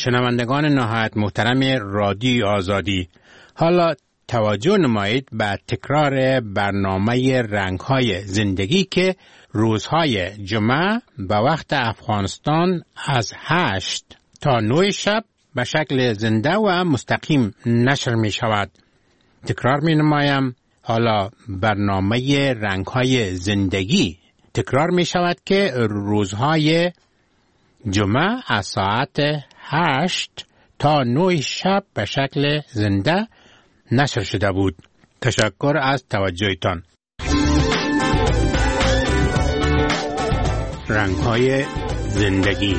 شنوندگان نهایت محترم رادیو آزادی، حالا توجه نمایید به تکرار برنامه رنگ‌های زندگی که روزهای جمعه به وقت افغانستان از 8 تا 9 شب به شکل زنده و مستقیم نشر می شود. تکرار می نمایم، حالا برنامه رنگ‌های زندگی تکرار می شود که روزهای جمعه از ساعت 8 تا 9 شب به شکل زنده نشر شده بود. تشکر از توجهتان. رنگ‌های زندگی.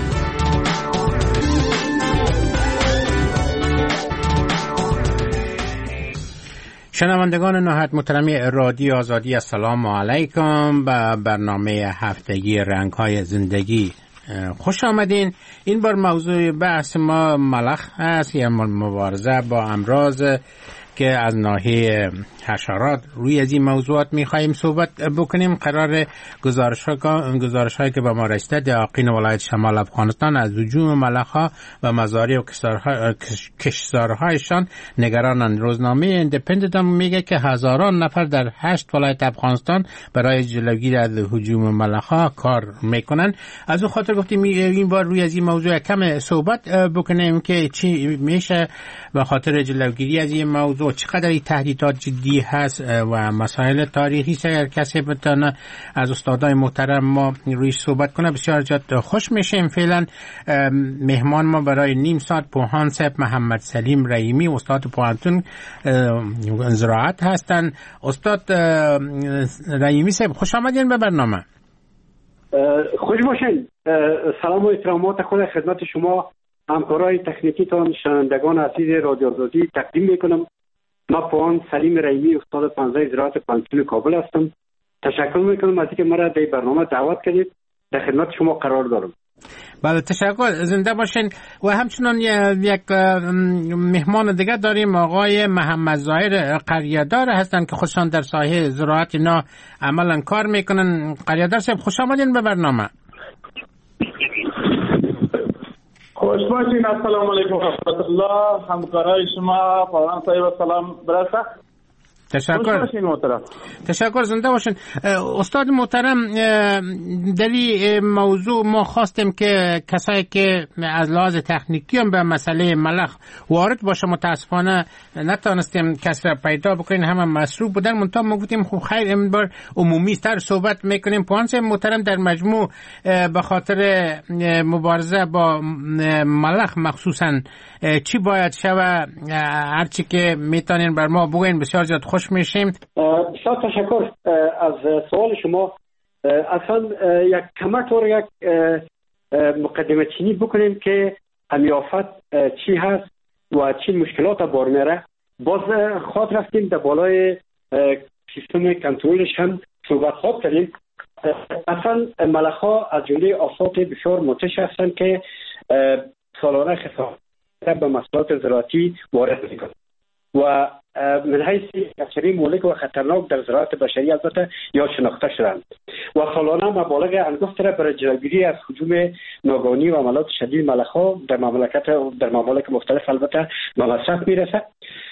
شنوندگان نهایت محترم رادیو آزادی، السلام علیکم. به برنامه هفتگی رنگ‌های زندگی خوش آمدین. این بار موضوع بحث ما ملخ است یا مبارزه با امراض که از ناحیه حشرات روی از این موضوعات می‌خوایم صحبت بکنیم. قرار گزارش‌هایی که به ما رسیده در اقلیم ولایت شمال افغانستان از هجوم ملخ‌ها و مزارع و کشتزارهایشان نگرانند. روزنامه ایندیپندنت میگه که هزاران نفر در 8 ولایت افغانستان برای جلوگیری از هجوم ملخ‌ها کار میکنن. از اون خاطر گفتیم این بار روی از این موضوع کم صحبت بکنیم که چی میشه به خاطر جلوگیری از این موضوع، چقدر این تهدیدات جدی هست و مسائل تاریخی است. اگر کسی بتونه از استادای محترم ما روی صحبت کنه بسیار زیاد خوش میشیم. فعلا مهمان ما برای نیم ساعت پوهان صاحب محمد سلیم رحیمی، استاد پوهنتون زراعت هستند. استاد رحیمی صاحب خوش آمدین به برنامه. خوش باشین. سلام و احترامات خود خدمت شما همکارای تکنیکی تان، شنوندگان عزیز رادیو آزادی تقدیم میکنم. من پوهان سلیم رحیمی، استاد پانزه زراعت پانتون کابل هستم. تشکر میکنم از اینکه مرا در برنامه دعوت کردید. در خدمت شما قرار دارم. بله تشکر، زنده باشین. و همچنان یک مهمان دیگه داریم، آقای محمد ظاهر قریه‌دار هستند که خودشان در ساحه زراعت اینا عملا کار میکنن. قریه‌دار صاحب خوش آمدین به برنامه. خوش باشین. السلام علیکم و رحمت الله. همکارای شما پوهان صاحب سلام برسه. تشکر، زنده باشین. استاد محترم، در این موضوع ما خواستیم که کسایی که از لحاظ تکنیکی هم به مسئله ملخ وارد باشه، متاسفانه نتونستیم کسی را پیدا بکنیم، همه مصروف بودن. منتها ما گفتیم خب خیر این بار عمومی تر صحبت میکنیم. پوهان صاحب محترم، در مجموع به خاطر مبارزه با ملخ مخصوصا چی باید شود؟ هرچی که میتونین بر ما بگوین بسیار زیاد خوش میشیم. بسیار تشکر از سوال شما. اصلا یک کمک طور یک مقدمه چینی بکنیم که همیافت چی هست و چی مشکلات بار میره. باز خواهد رفتیم در بالای سیستم کنترلش هم صحبت خواهد کردیم. اصلا ملخ‌ها از جمله آفات بسیار منتشر هستند که سالانه خسارت به محصولات زراعتی وارد میکنه و من حیث حشره مهلک و خطرناک در زراعت بشری البته یا شناخته شدند و سالانه مبالغ انگفت را برای جلوگیری از هجوم ناگهانی و حملات شدید ملخ‌ها در ممالک مختلف البته به مصرف میرسه.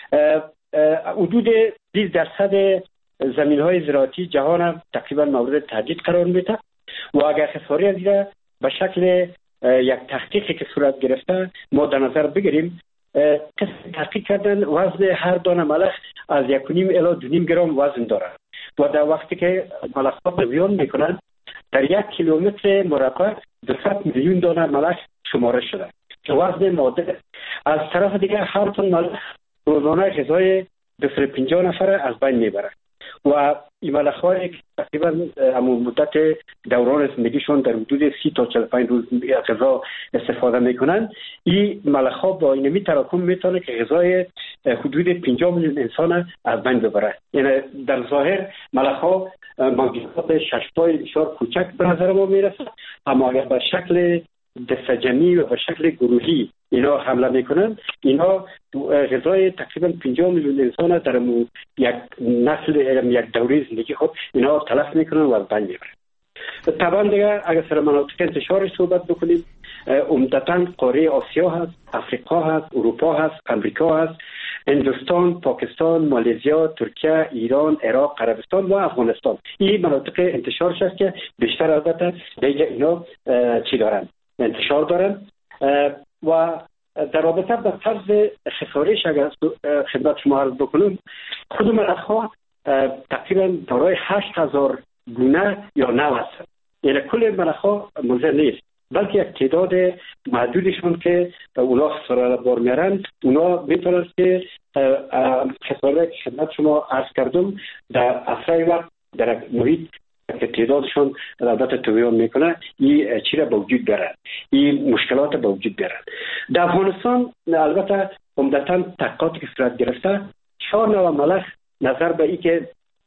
حدود 20% زمین‌های زراعتی جهان تقریبا مورد تهدید قرار میده و اگر خساری از این به شکل یک تحقیقی که صورت گرفته ما در نظر بگیریم، تحقیق کردن وزن هر دانه ملخ از 1.5 الی 2.5 گرم وزن دارد و در وقتی که ملخ‌ها پرویان میکنند در 1 کیلومتر مربع 200 میلیون دانه ملخ شمارش شده که وزن ماده. از طرف دیگر هر تن ملخ روزانه غذای 250 نفر از بین میبرد و این ملخ‌ها تقریبا همون مدت دوران زندگیشون در حدود 30 تا 45 روز غذا استفاده میکنن. این ملخ‌ها با اینمی تراکم میتونه که غذای حدود 50 میلیون انسان از بین ببره. یعنی در ظاهر ملخ‌ها موجودات ششپای بسیار کوچک به نظر ما میرسه، اما اگر به شکل دسته جمعی و به شکل گروهی اینا حمله میکنن، اینا غذای تقریبا 50 میلیون انسان در یک نسل یک دوره زندگی خود اینا تلف میکنن و از بین میبرن. طبعا دیگه اگر سر مناطق انتشارش صحبت بکنیم، عمدتاً قاره آسیا هست، افریقا هست، اروپا هست، امریکا هست، هندوستان، پاکستان، مالزیا، ترکیه، ایران، عراق، عربستان و افغانستان. این مناطق انتشارش است که بیشتر البته دیگه اینا چی دارن؟ انتشار دارن. و در رابطه با طرز خسارش اگر خدمت شما عرض بکنم، خود ملخ‌ها تقریبا دارای 8000 گونه یا نوع هستند. یعنی کل ملخ‌ها مضر نیست، بلکه یک تعداد محدودشون که اونا خساره بار میارن، اونا میتونن که خساره که خدمت شما عرض کردم در اسرع وقت در محیط که تعدادشون البته تویان میکنه این چیره به وجود بیارن، این مشکلات به وجود بیارن. در افغانستان البته عمدتاً تحقیقاتی که صورت گرفته 4 نوع ملخ نظر به این که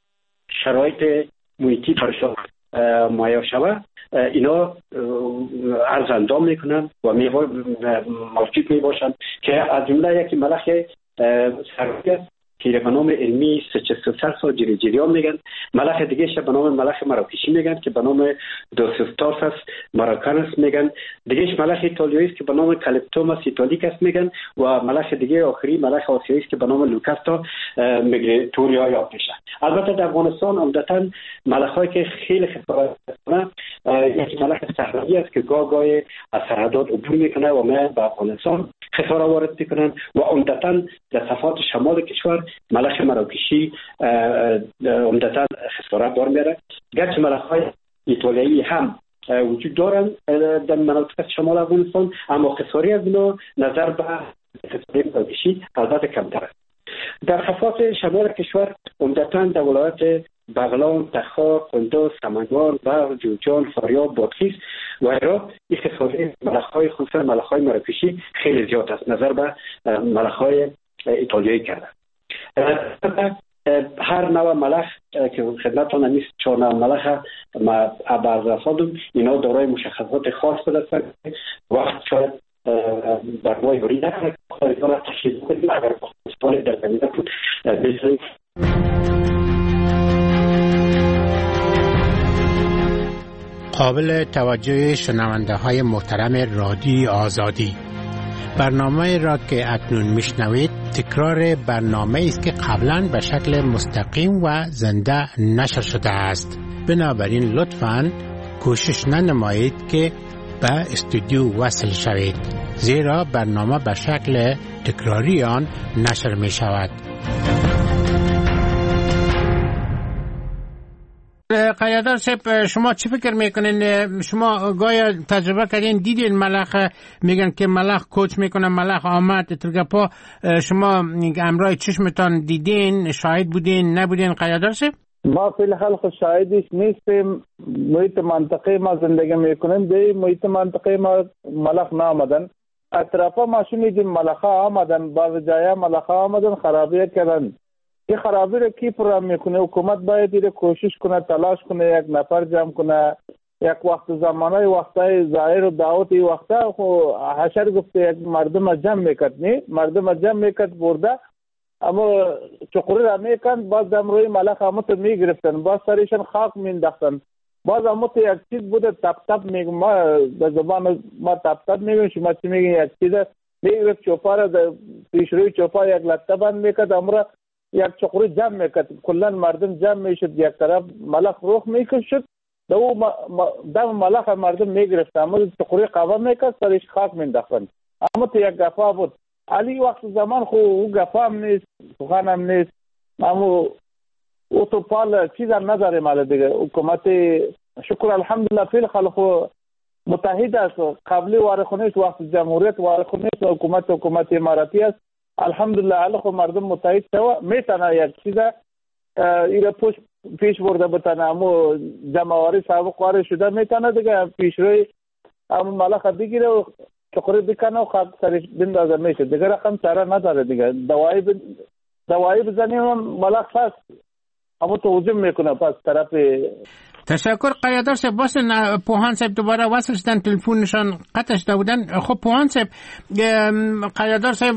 شرایط محیطی برشان مهیا شوه اینا عرض اندام میکنن و موجود میباشن که از جمله یکی ملخ سروی که به نام علمی سچستوسارس جریجریان میگن، ملخ دیگه به نام ملخ مراکشی میگن که به نام دوسوستارس مراکانس میگن، دیگهش ملخ ایتالیایی است که به نام کالیپتوماس ایتالیکاس میگن و ملخ دیگه آخری ملخ آسیایی است که به نام لوکاستا میگراتوریا یاد میشه. البته در افغانستان عمدتاً ملخ‌هایی که خیلی خطرناک هستند یک ملخ صحرایی است که گاه از سرحدات عبور میکنه و ما به افغانستان خساره وارد میکنن و عمدتاً در صفحات شمال کشور ملخ مراکشی عمدتاً خساره بار میاره. گرچه ملخ‌های ایتالیایی هم وجود دارن در مناطق شمال افغانستان، اما خساره از اینا نظر به خساره مراکشی البته کمتر است. در صفحات شمال کشور عمدتاً در ولایت بغلان، تخار، قندوز، سمنگان، بلخ، جوزجان، فاریاب، بادغیس و عراق این خساره ملخ‌های خصوصا ملخ‌های مراکشی خیلی زیاد است نظر به ملخ‌های ایتالیایی کرده. هر نوع ملخ که خدمتتون نیست 4 نوع ملخ ما بعض خودم اینا دارای مشخصات خاص هستند. وقت شاید برای یوری نکنه خواهدان تشکیل کنیم اگر بخواستان در زمینه بود بسید. قابل توجه شنونده های محترم رادیو آزادی، برنامه را که اکنون میشنوید تکرار برنامه است که قبلا به شکل مستقیم و زنده نشر شده است. بنابراین لطفاً کوشش ننمایید که به استودیو وصل شوید، زیرا برنامه به شکل تکراری آن نشر می شود. قیادر صاحب، شما چی فکر میکنین؟ شما گایا تجربه کردین، دیدین ملخ میگن که ملخ کوچ میکنه، ملخ آمد ترگپا، شما امرای چشمتان دیدین، شاهد بودین نبودین قیادر صاحب؟ ما فی الحال خود شاهدش نیستیم. محیط منطقه ما زندگی میکنیم، دی محیط منطقه ما ملخ نامدن، اطرافا ما شنیدیم ملخ آمدن، بعض جایا ملخ آمدن خرابی کردن. این خرابی را کی پر میکنه؟ حکومت باید این کوشش کنه، تلاش کنه، یک نفر جمع کنه، یک وقت زمانه وقتای ظاهر و دعوت وقتا خو حشر گفته یک مردم جمع میکرد، نه مردم جمع میکرد برده، اما چقوری را میکند، باز امروی ملخ همت میگرفتن، باز سریشن خاک مینداختن، باز همت یک چیز بوده تپ تپ میگم، ما به زبان ما تپ تپ میگم، شما چی میگین؟ یک چیز میگرفت چوپا را پیش روی چوپا یک لطه بند میکرد، امرا یک چقوری جمع میکرد، کلن مردم جمع میشد یک طرف، ملخ روح میکشد، دم ملخ مردم میگرفت، اما چقوری قوا میکرد سرش خاک مینداختن. اما تو یک گفا بود، علی وقت زمان خو او گفا هم نیست، سخن هم نیست، اما او تو پال چیز هم نداره مال دیگه. حکومت شکر الحمدلله فیل خلقو متحد است، قبلی وارخونیست، وقت جمهوریت وارخونیست، حکومت اماراتی است، الحمدلله علاقه مردم متحد شده، میتونه یک چیز ایره پیش برده بتنه، اما جمعواری سابق واری شده میتونه دیگه پیش روی اما ملخ بگیره و چقوری بکنه و خاک سرش بندازه میشه دیگه، رقم چاره نداره دیگه. دوایی بزنیم ملخ هست اما تو هجوم میکنه پس طرف. تشکر قیادر صاحب. واسه پوهان صاحب دوباره وصل شدن، تلفنشان قطع شده بودن. خب پوهان صاحب، قیادر صاحب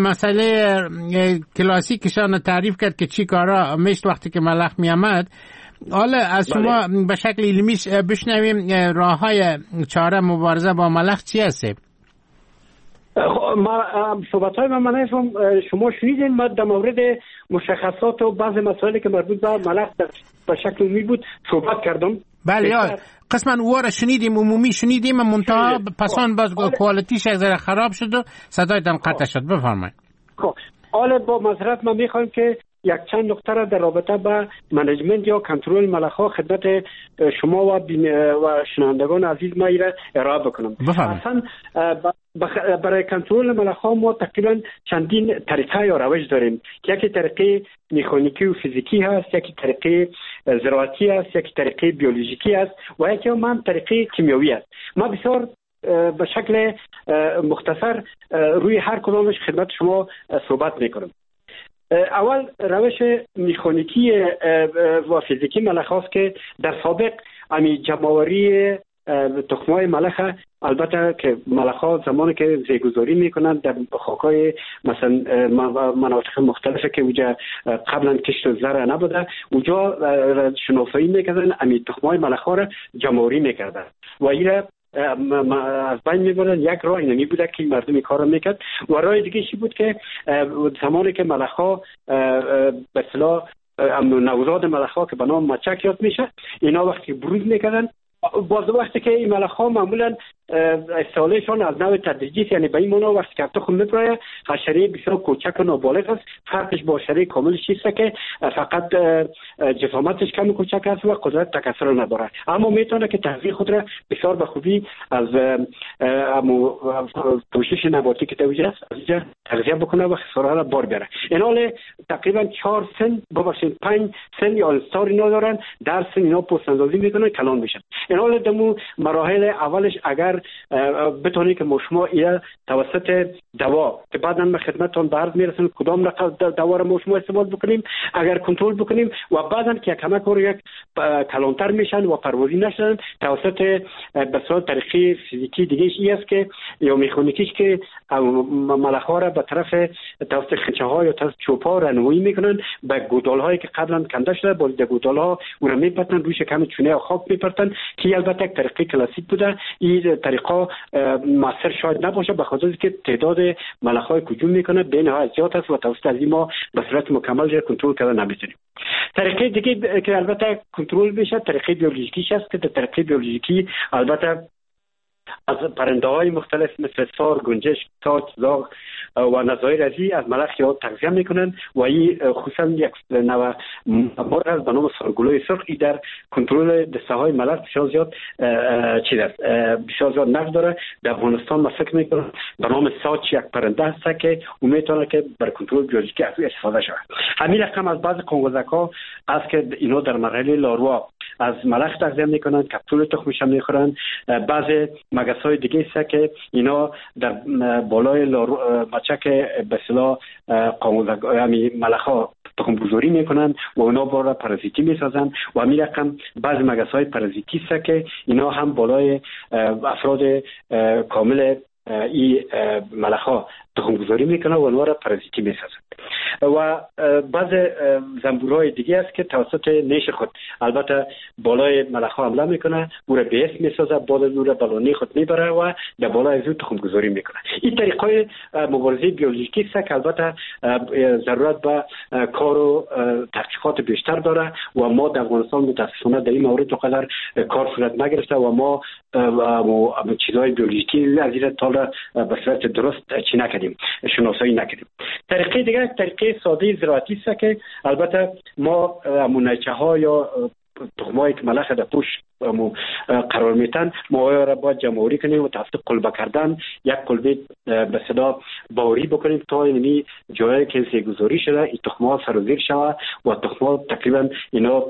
مسئله کلاسیکشان تعریف کرد که چی کارا میشت وقتی که ملخ میامد. حالا از شما به شکل علمی بشنویم راه‌های چاره مبارزه با ملخ چی هست؟ صحبت‌های من نفهم شما شنیدین. ما در مورد مشخصات و بعض مسائلی که مربوط به ملخ به شکل عمومی بود صحبت کردم. بله قسما او را شنیدیم، عمومی شنیدیم، منتها پسان باز کوالیتیش یک ذره خراب شد و صدایتان قطع شد. بفرمایید. خب حالا با معذرت من میخوایم که یک چند نکته را در رابطه با منیجمنت یا کنترل ملخ‌ها خدمت شما و شنوندگان عزیز ما را ارائه بکنم. اصلا برای کنترل ملخ‌ها ما تقریبا چندین طریقه یا روش داریم. یکی طریقه مکانیکی و فیزیکی هست، یکی طریقه زراعتی هست، یکی طریقه بیولوژیکی هست و یکی هم طریقه کیمیایی است. ما بسیار به شکل مختصر روی هر کدامش خدمت شما صحبت میکنم. اول روش مکانیکی و فیزیکی ملخ هاست که در سابق امی جمع‌آوری تخم‌های ملخ، البته که ملخ ها زمانی که زیگذاری میکنند در خاک‌های مثلا مناطق مختلفه که اونجا قبلا کشت زرع نبوده، اونجا شناسایی میکردن امی تخم‌های ملخ ها را جمع‌آوری میکردن و این از بین میبردن. یک راه اینمی بوده که مردم کار رو میکرد و راه دیگه چی بود که زمانی که ملخ‌ها به اصطلاح نوزاد ملخ‌ها که به نام مچک یاد میشه، اینا وقتی بروز میکردن، باز وقتی که این ملخ‌ها معمولا استعالهشان از نوع تدریجی، یعنی به این معنا وقتی که تخم میپره حشره بسیار کوچک و نابالغ است. فرقش با حشره کامل چیست که فقط جسامتش کم کوچک است و قدرت تکثر نداره، اما میتونه که تغذیه خود را بسیار به خوبی از پوشش نباتی که توجه است از اینجا تغذیه بکنه و خساره را بار بیاره. این حال تقریبا 4 سن ببخشید 5 سن یا استار اینا دارن. در سن اینا پوست اندازی میکنن، کلان میشن. این حال دمو مراحل اولش اگر بتونی که شما اینا توسط دوا که بعدا ما خدمتتون به عرض میرسیم کدام دوا رو شما استفاده بکنیم، اگر کنترل بکنیم و بعدا که کمک و یک کلانتر میشن و پروازی نشن توسط بسیار طریقی فیزیکی دیگه ای است که یا مکانیکیش که ملخ‌ها را به طرف توسط خنچه ها یا توسط چوب‌ها رانمایی میکنن به گودال هایی که قبلا کنده شده، با گودال ها اون رو میپرتن، روش کم چونه خاک میپرتن که البته یک طریقه کلاسیک بوده. این طریقه موثر شاید نباشه به خاطر اینکه تعداد ملخ‌های هجوم میکنه به نهایت زیاد است و توسط از ما به صورت مکمل کنترل کردن نمیتونیم. طریقه دیگه که البته کنترل میشه طریقه بیولوژیکی است که در طریقه بیولوژیکی البته از پرنده‌های مختلف مثل سار، گنجش، تاج، زاغ و نظایر از ملخ یا تغذیه میکنن و این خصوصا یک نوع مرغ است به نام سارگلوی سرخ. این در کنترل دسته های ملخ بسیار زیاد بسیار زیاد نقش داره. در افغانستان ما فکر میکنم به نام ساچ یک پرنده است که اون میتونه که بر کنترل بیولوژیکی از او استفاده شود. همین رقم از بعض قنگوزک‌ها است که اینا در مرحله لاروها از ملخ تغذیه میکنن، کپسول تخمش هم میخورن. بعضی مگس‌های دیگه است که اینا در بالای مچک به اصطلاح قانون‌ها یعنی ملخ‌ها تخم گذاری میکنن و اونا برای پارازیتی میسازن و همین رقم بعضی مگس‌های پارازیتی است که اینا هم بالای افراد کامل این ملخ‌ها تخم گذاری میکنه و اونها را پارازیتی میسازن. و بعض زنبورهای دیگه است که توسط نیش خود البته بالای ملخ‌ها حمله میکنه، او را به اسم میسازه، بعد او را بالای خود میبره و در بالای از او تخم گذاری میکنه. این طریقه مبارزه بیولوژیکی است که البته ضرورت به کار و تحقیقات بیشتر داره و ما در افغانستان متاسفانه در این مورد چقدر کار صورت نگرفته و ما چیزهای بیولوژیکی از این تا به صورت درست چی نکردیم، شناسایی نکردیم. طریقه دیگه طریقه ساده زراعتی است که البته ما مونچه‌ها یا تخمایی که ملخ در پوش قرار میتن ما را باید جمع‌آوری کنیم و توسط قلبه کردن یک قلبه به صدا باوری بکنیم تا اینمی جایی که زیگذاری شده این تخم‌ها سرازیر شود و تخم‌ها تقریبا اینا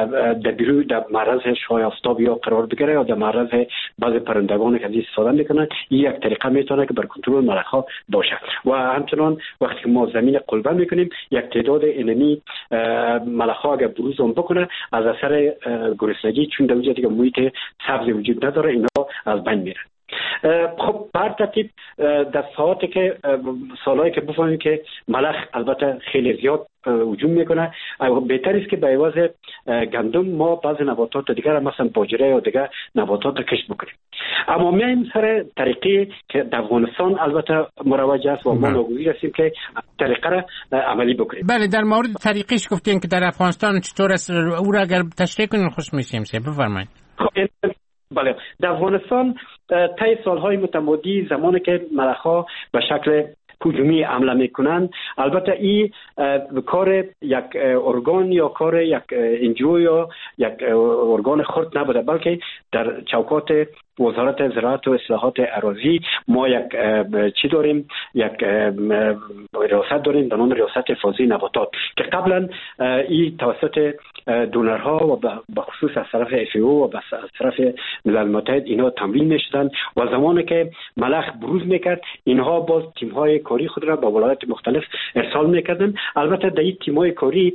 در معرض شعاع آفتاب یا قرار بگیره یا در معرض بعض پرندگان که از این استفاده میکنن. این یک طریقه میتونه که بر کنترل ملخ‌ها باشه و همچنان وقتی ما زمین قلبه میکنیم یک تعداد اینمی ملخ‌ها اگر بروز هم بکنه از اثر گرسنگی چون در دیگه محیط سبز وجود نداره اینا از بین میرن. خب بر ترتیب در سالهایی که بفهمیم که ملخ البته خیلی زیاد هجوم میکنه، بهتر است که به عوض گندم ما بعض نباتات دیگر مثلا باجره یا دیگر نباتات کشت بکنیم. اما میایم سر طریقی که در افغانستان البته مروج است و ما ناگزیر هستیم که طریقه را عملی بکنیم. بله، در مورد طریقیش گفتین که در افغانستان چطور است، او را اگر تشریح کنین خوش میشیم. بفرمایید. بله، در افغانستان طی سالهای متمادی زمانی که ملخ‌ها به شکل هجومی حمله میکنند، البته این کار یک ارگان یا کار یک انجیو یا یک ارگان خرد نبوده، بلکه در چوکات وزارت زراعت و اصلاحات اراضی ما یک چی داریم، یک ریاست داریم به نام ریاست حفاظی نباتات که قبلا این توسط دونرها و به خصوص از طرف FAO و از طرف ملل متحد اینها تمویل میشدن و زمانی که ملخ بروز میکرد اینها باز تیم‌های کاری خود را به ولایات مختلف ارسال میکردن. البته در این تیم‌های کاری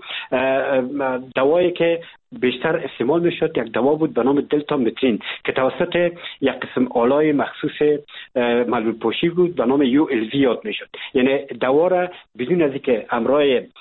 دوایی که بیشتر استعمال میشد یک دوا بود به نام دلتا مترین که توسط یک قسم آلای مخصوص معلول پوشی بود به نام ULV یاد میشد. یعنی دوا را بدون از اینکه همراه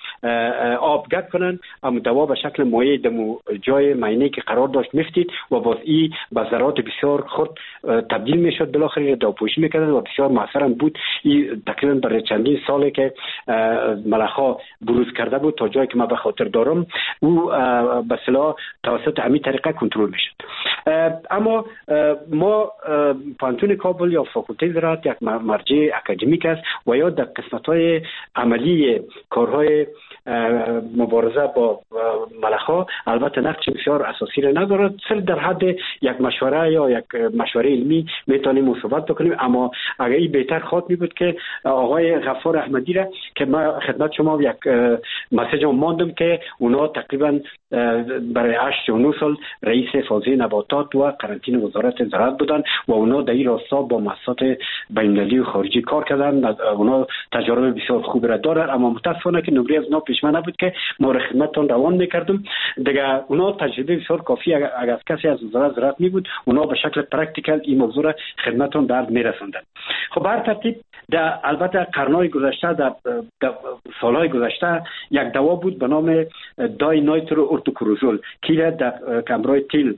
آب گرد کنن، اما دوا به شکل مایع دمو جای معینه که قرار داشت میفتید و باز این به ذرات بسیار خرد تبدیل میشد، بالاخره دوا پوشی میکردن و بسیار موثر بود. این تقریبا برای چندین ساله که ملخ‌ها بروز کرده بود تا جایی که ما به خاطر دارم او به اصطلاح توسط همین طریقه کنترل میشد. اما ما پانتون کابل یا فاکولته زراعت یک مرجع اکادمیک است و یا در قسمت‌های عملی کارهای مبارزه با ملخ‌ها البته نقش بسیار اساسی را ندارد. صرف در حد یک مشوره یا یک مشوره علمی میتونیم صحبت بکنیم. اما اگر این بهتر خواهد می بود که آقای غفار احمدی را که ما خدمت شما یک مسیج ماندم که اونا تقریبا برای 8 سال رئیس حفاظی نباتات و قرنطینه وزارت زراعت بودن و اونا در این راستا با مؤسسات بین‌المللی و خارجی کار کردن. اونا تجارب بسیار خوبی را دارن، اما متاسفانه که نمره از اونا پیش‌مه نبود که ما را خدمتتان روان می‌کردم. دیگه اونا تجربه بسیار کافی اگر کسی از وزارت زراعت می بود اونا به شکل پرکتیکال این موضوع را خدمتتان در می‌رساندن. خب هر ترتیب در البته قرن‌های گذشته در سال‌های گذشته یک دوا بود به نام دای نایترو اورتوکروزول که در کمرای تیل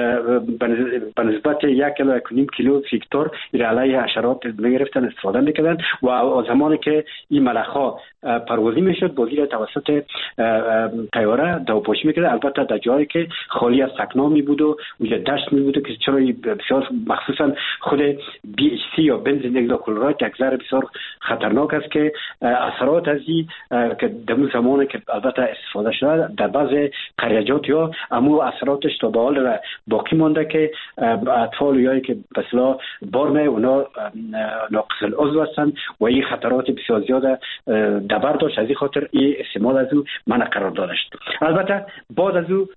به نسبت 1.5 کیلو فیکتور علیه حشرات می‌گرفتن استفاده می‌کردن و زمانی که این ملخ‌ها پروازی می‌شد بازی را توسط طیاره دواپوشی می‌کرد. البته در جایی که خالی از سکنا می‌بود و اونجا دشت می‌بود که چرا بسیار مخصوصا خود BHC یا بنزین هگزاکلورید یک ذره بسیار خطرناک است که اثرات از این که در زمانی که البته استفاده شده در بعض قریجات یا امو اثراتش تا به حال باقی مانده که اطفال یایی که به اصطلاح بار اونا ناقص العضو هستند و این خطرات بسیار زیاد دبر داشت. از این خاطر این استعمال از او منع قرار داده شد. البته بعد از او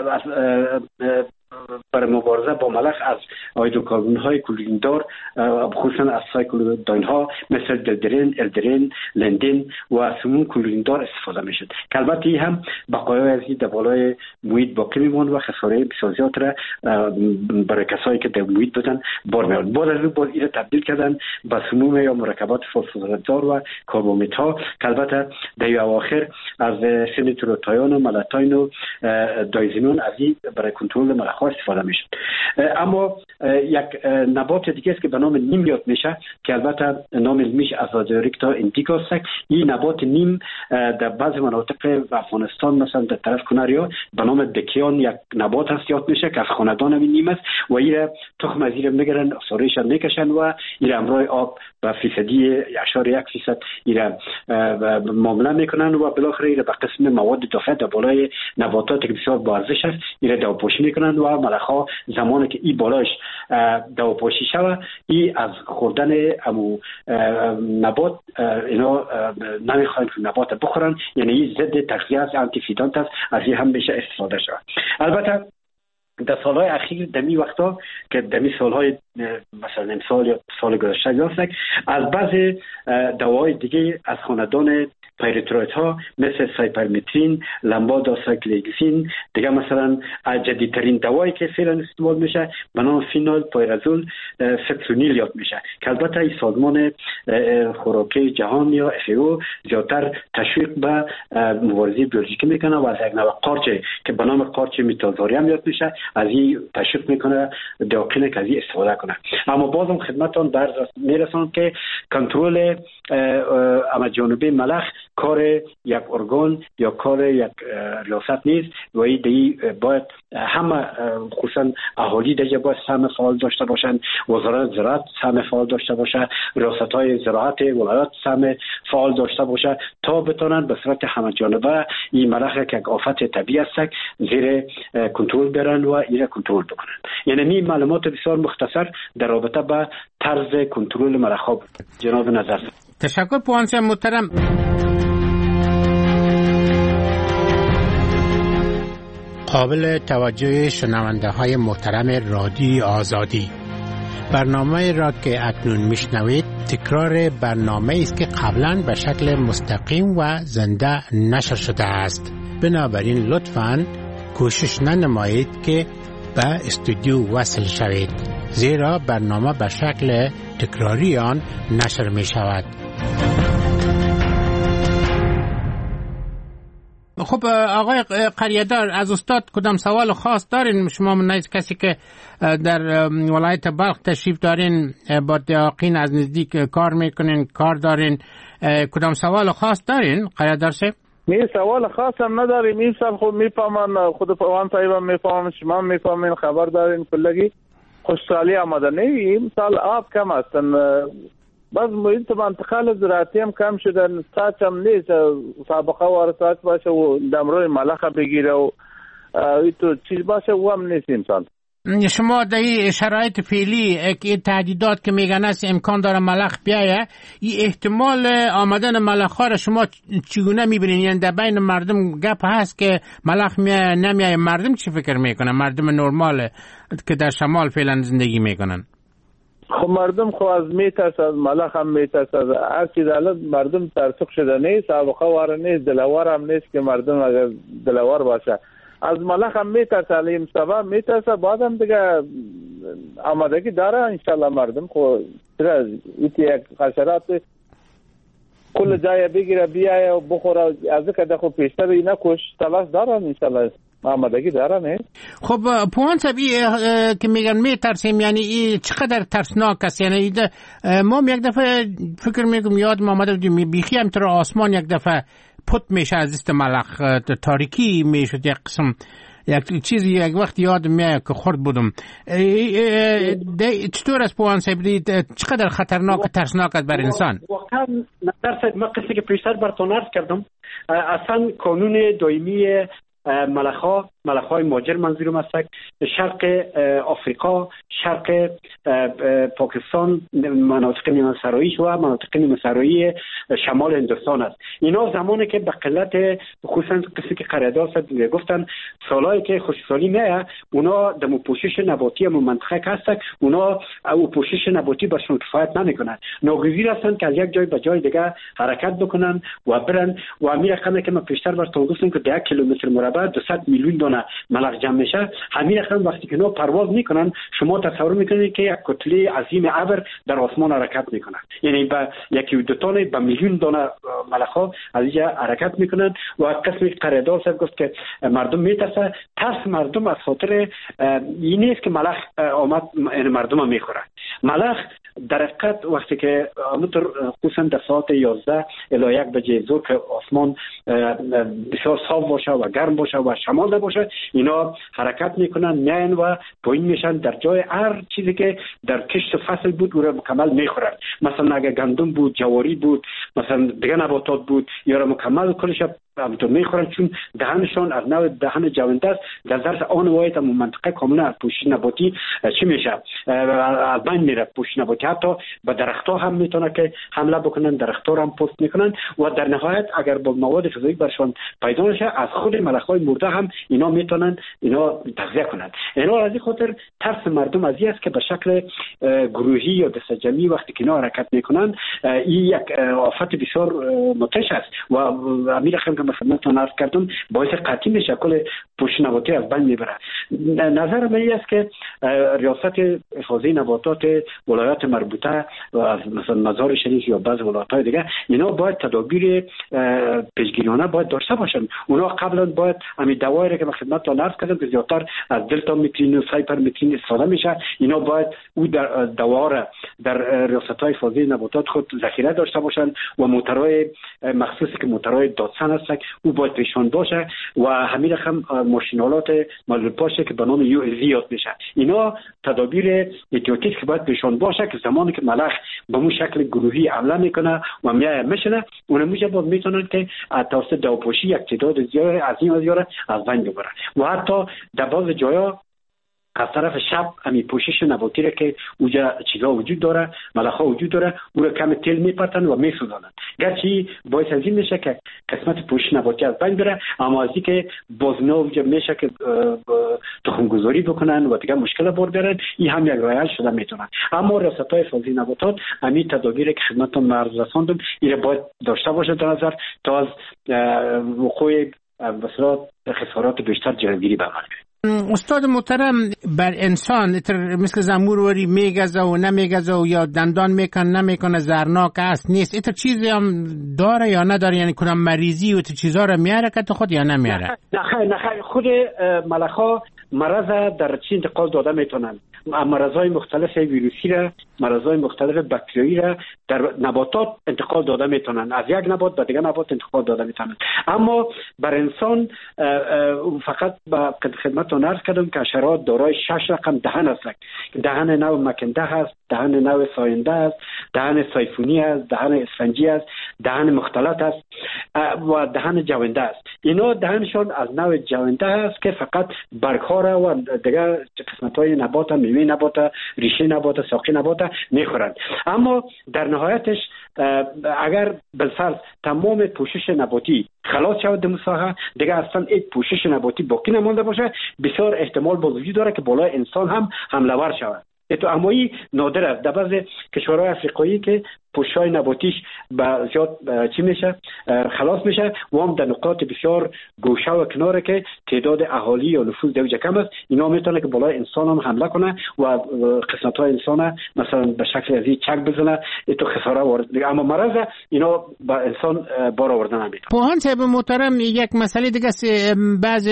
برای مبارزه با ملخ از هایدروکاربن های کلوریندار خصوصا از سایکلوداین ها مثل دلدرین، الدرین، لندین و سموم کلوریندار استفاده میشد که البته این هم بقایای از این در بالای محیط باقی میموند و خساره بسیار زیاد را برای کسایی که در محیط بودن بار میآورد. بعد از اون این تبدیل کردن به سموم یا مرکبات فسفورزار و کربومیت ها که البته در اواخر از سینیتروتایون و ملاتاین و دایزینون از این برای کنترل ملخ استفاده میشه. اما یک نبات دیگه است که به نام نیم یاد میشه که البته نام علمیش آزادیوریکتا اندیکا است. این نبات نیم در بعض مناطق افغانستان مثلا در طرف کناریا به نام دکیان یک نبات است یاد میشه که از خاندان همین نیم است و این تخم از این میگیرن ساریش میکشن و این امرای آب به فیصدی 1.1% این معامله میکنن و بالاخره این به قسم مواد اضافه در بالای نباتات که بسیار با ارزش است این دواپوشی میکنن و ملخ‌ها زمانی که این بالاش دواپوشی شوه این از خوردن امو نبات اینا نمیخواین که نبات بخورن، یعنی این ضد تغذیه است، آنتی فیدانت است، از این هم بشه استفاده شود. البته در سالهای اخیر دمی وقتا که دمی سالهای مثلا امسال یا سال گذشته یاست از بعض دواهای دیگه از خاندان پیریترویت ها مثل سایپرمترین، لامباداساکلیکسین، دیگه مثلا جدیدترین دوایی که فعلا استفاده میشه به نام فینول پایرازول فترونیل یاد میشه که البته این سازمان خوراکی جهان یا FAO زیادتر تشویق به مبارزه بیولوژیکی میکنه و از یک نوع قارچ که به نام قارچ میتازاریم یاد میشه از این تشویق میکنه داخل که از این استفاده کنه. اما بازم خدمتتان برز میرسانم که کنترل اما جانبی ملخ کار یک ارگان یا کار یک ریاست نیست و این باید همه خصوصا اهالی دیگه باید سهم فعال داشته باشند، وزارت زراعت سهم فعال داشته باشه، ریاست های زراعت ولایات سهم فعال داشته باشه تا بتونن به صورت همه جانبه این ملخ که یک آفت طبیعی است زیر کنترل برن و این کنترل بکنن. یعنی این معلومات بسیار مختصر در رابطه با طرز کنترل ملخ ها بود. جناب نظر. تشکر پوانسی محترم. قابل توجه شنونده های محترم رادیو آزادی، برنامه را که اکنون میشنوید تکرار برنامه است که قبلا به شکل مستقیم و زنده نشر شده است. بنابراین لطفاً کوشش ننمایید که به استودیو وصل شوید، زیرا برنامه به شکل تکراری آن نشر می شود. خب آقای قریه‌دار، از استاد کدام سوال خاص دارین؟ شما من کسی که در ولایت بلخ تشریف دارین، با دقیقین از نزدیک کار میکنین، کار دارین، کدام سوال خاص دارین قریه‌دار صاحب؟ می سوال خاص هم نداریم. این سال خود میفهمن، خود پوان صاحب هم میفهمن، شما میفهمین، خبر دارین کلگی خوشحالی آمده. نه این سال آب کم هستن، بس محیط منطقه زراعتی هم کم شدن، ساچ هم نیست، سابقه وارسات باشه و دمروی ملخ بگیره و تو چیز باشه و هم نیست این سال. شما در این شرایط فعلی این تهدیدات که میگن است امکان داره ملخ بیایه، این احتمال آمدن ملخ ها را شما چگونه میبینین؟ یعنی در بین مردم گپ هست که ملخ میایه نمیایه، مردم چی فکر میکنن؟ مردم نرمال که در شمال فعلا زندگی میکنن. خب مردم خب از میترس، از ملخ هم میترس، از هر چیز. الان مردم ترسک شده نیست، سابقه واره نیست، دلوار هم نیست که مردم اگر دلوار باشه از ملخ هم میترسه، علیم سبا میترسه. بعد هم دیگه آمادگی داره انشالله مردم. خب ایتی یک حشرات کل جای بگیره بیایه و بخوره، از که دخو پیشتر اینا کش تلاش دارن انشالله، آمادگی دارن. خب پوان صاحبی که میگن میترسیم، یعنی این چقدر ترسناک است؟ یعنی ما یک دفعه فکر میکنم یاد ما آمده بیخی هم تر آسمان یک دفعه پت میشه از دست ملخ، تاریکی میشد یک قسم، یک چیزی یک وقت یاد میاد که خورد بودم. چطور است پوان صاحب؟ چقدر خطرناک و ترسناک است بر انسان؟ واقعا نظر ما قصه که پیشتر براتون عرض کردم، اصلا قانون دائمی ملخ‌های مهاجر منظورم است، شرق آفریقا، شرق پاکستان، مناطق نیمه صحرایی و مناطق نیمه صحرایی شمال هندوستان است. اینا زمانی که به قلت، خصوصا قصه که قرارداد گفتن سالایی که خشکسالی میاد، اونا دمو پوشش نباتی هم منطقه که هست، اونا او پوشش نباتی بهشون کفایت نمیکنه، ناگزیر هستن که از یک جای به جای دیگه حرکت بکنن و برن و امیر رقمی که ما پیشتر براتون گفتم که 10 کیلومتر مربع 200 میلیون دانه ملخ جمع میشه. همین رقم وقتی که اینا پرواز میکنن، شما تصور میکنید که یک کتله عظیم ابر در آسمان حرکت میکنه، یعنی با یکی دو تانه به میلیون دانه ملخ ها از اینجا حرکت میکنن. و قسمی قرارداد صاحب گفت که مردم میترسه، ترس مردم از خاطر این نیست که ملخ آمد مردم میخوره. ملخ در حقیقت وقتی که همونطور خصوصا در ساعت 11 الی 1 بجه ظهر که آسمان بسیار صاف باشه و گرم باشه و شمال نباشه، اینا حرکت میکنن، میان و پایین میشن، در جای هر چیزی که در کشت فصل بود او را مکمل میخورن. مثلا اگه گندم بود، جواری بود، مثلا دیگه نباتات بود، یا را مکمل کلش همینطور میخورن، چون دهنشان از نوع دهن جوانده است. در ظرف آن وقت هم منطقه کاملا از پوشش نباتی چی میشه، از بین میره پوشش نباتی. حتی به درختها هم میتونه که حمله بکنن، درختها هم پوست میکنن و در نهایت اگر با مواد غذایی برشان پیدا نشه از خود ملخ‌های مرده هم اینا میتونن اینا تغذیه کنن. اینا از این خاطر ترس مردم از این است که به شکل گروهی یا دسته جمعی وقتی که اینا حرکت میکنن این یک آفت بسیار متش است و امیر خیلی که خدمتتون عرض کردم باعث قطعی میشه کل پوشش نباتی از بین میبره. نظر من این است که ریاست حفاظی نباتات ولایت مربوطه و از مثلا مزار شریف یا بعض ولایت‌های دیگه اینا باید تدابیر پیشگیریانه باید داشته باشن. اونا قبلا باید همین دوایی که خدمتتون عرض کردم که زیادتر از دلتا میترین و سایپرمترین استفاده میشه، اینا باید او در دواره در ریاست‌های حفاظی نباتات خود ذخیره داشته باشن و موترهای مخصوصی که موترهای دادسن هست او باید پیشان باشه و همین رقم ماشینالات مال پاشه که به نام یو یاد میشه. اینا تدابیر احتیاطی که باید پیشان باشه که زمانی که ملخ به مو شکل گروهی حمله میکنه و میشنه اون موجب باز میتونن که توسط داوپوشی یک تعداد زیاد از این زیاد از بین ببره و حتی در بعض جایا از طرف شب همین پوشش نباتی را که اوجا چیزا وجود داره، ملخا وجود داره، او را کم تیل میپرتن و میسوزانن. گرچه باعث از این میشه که قسمت پوشش نباتی از بین بره، اما از این که بازنا اوجا میشه که تخم گذاری بکنن و دیگه مشکل بار بیارن، این هم یک راه حل شده میتونن. اما ریاست‌های حفاظی نباتات همین تدابیر که خدمتتون عرض رساندم این باید داشته باشه در نظر تا از وقوع بسیار خسارات بیشتر جلوگیری به عمل بیاره. استاد محترم، بر انسان مثل زنبوروری میگزه و نمیگزه و یا دندان میکن نمیکنه، زرناک است نیست، ایتر چیزی هم داره یا نداره؟ یعنی کنم مریضی و چیزا رو میاره که خود یا نمیاره؟ نه خود ملخا مرض در چی انتقال داده میتونن. مرضای مختلف ویروسی را، مرضای مختلف باکتریایی را در نباتات انتقال داده میتونن، از یک نبات به دیگر نبات انتقال داده میتونن. اما بر انسان فقط با خدمتتون عرض کردم که حشرات دارای 6 رقم دهن هستند. دهن نوع مکنده هست، دهن نوع ساینده است، دهن سایفونی است، دهن اسفنجی است، دهن مختلط است و دهن جوانده است. اینا دهنشون از نوع جوانده است که فقط برگ‌ها را و دیگر قسمت‌های نبات، میوه نبات، ریشه نبات، ساقی نبات میخورند. اما در نهایتش اگر بالفرض تمام پوشش نباتی خلاص شود در مساحه، دیگه اصلا یک پوشش نباتی باقی نمانده باشه، بسیار احتمال وجود داره که بالای انسان هم حمله ور شود. اما این نادر است. در بعض کشورهای افریقایی که پوشش‌های نباتیش به زیاد چی میشه خلاص میشه و هم در نقاط بسیار گوشه و کناره که تعداد اهالی یا نفوذ دوجه کم است، اینا میتونه که بالای انسان هم حمله کنه و قسمت‌های انسان مثلا به شکل ازی چک بزنه، تو خساره وارد. اما مرض اینا با انسان بار آوردن نمیتونه. پوهان صاحب محترم، یک مسئله دیگه است، بعض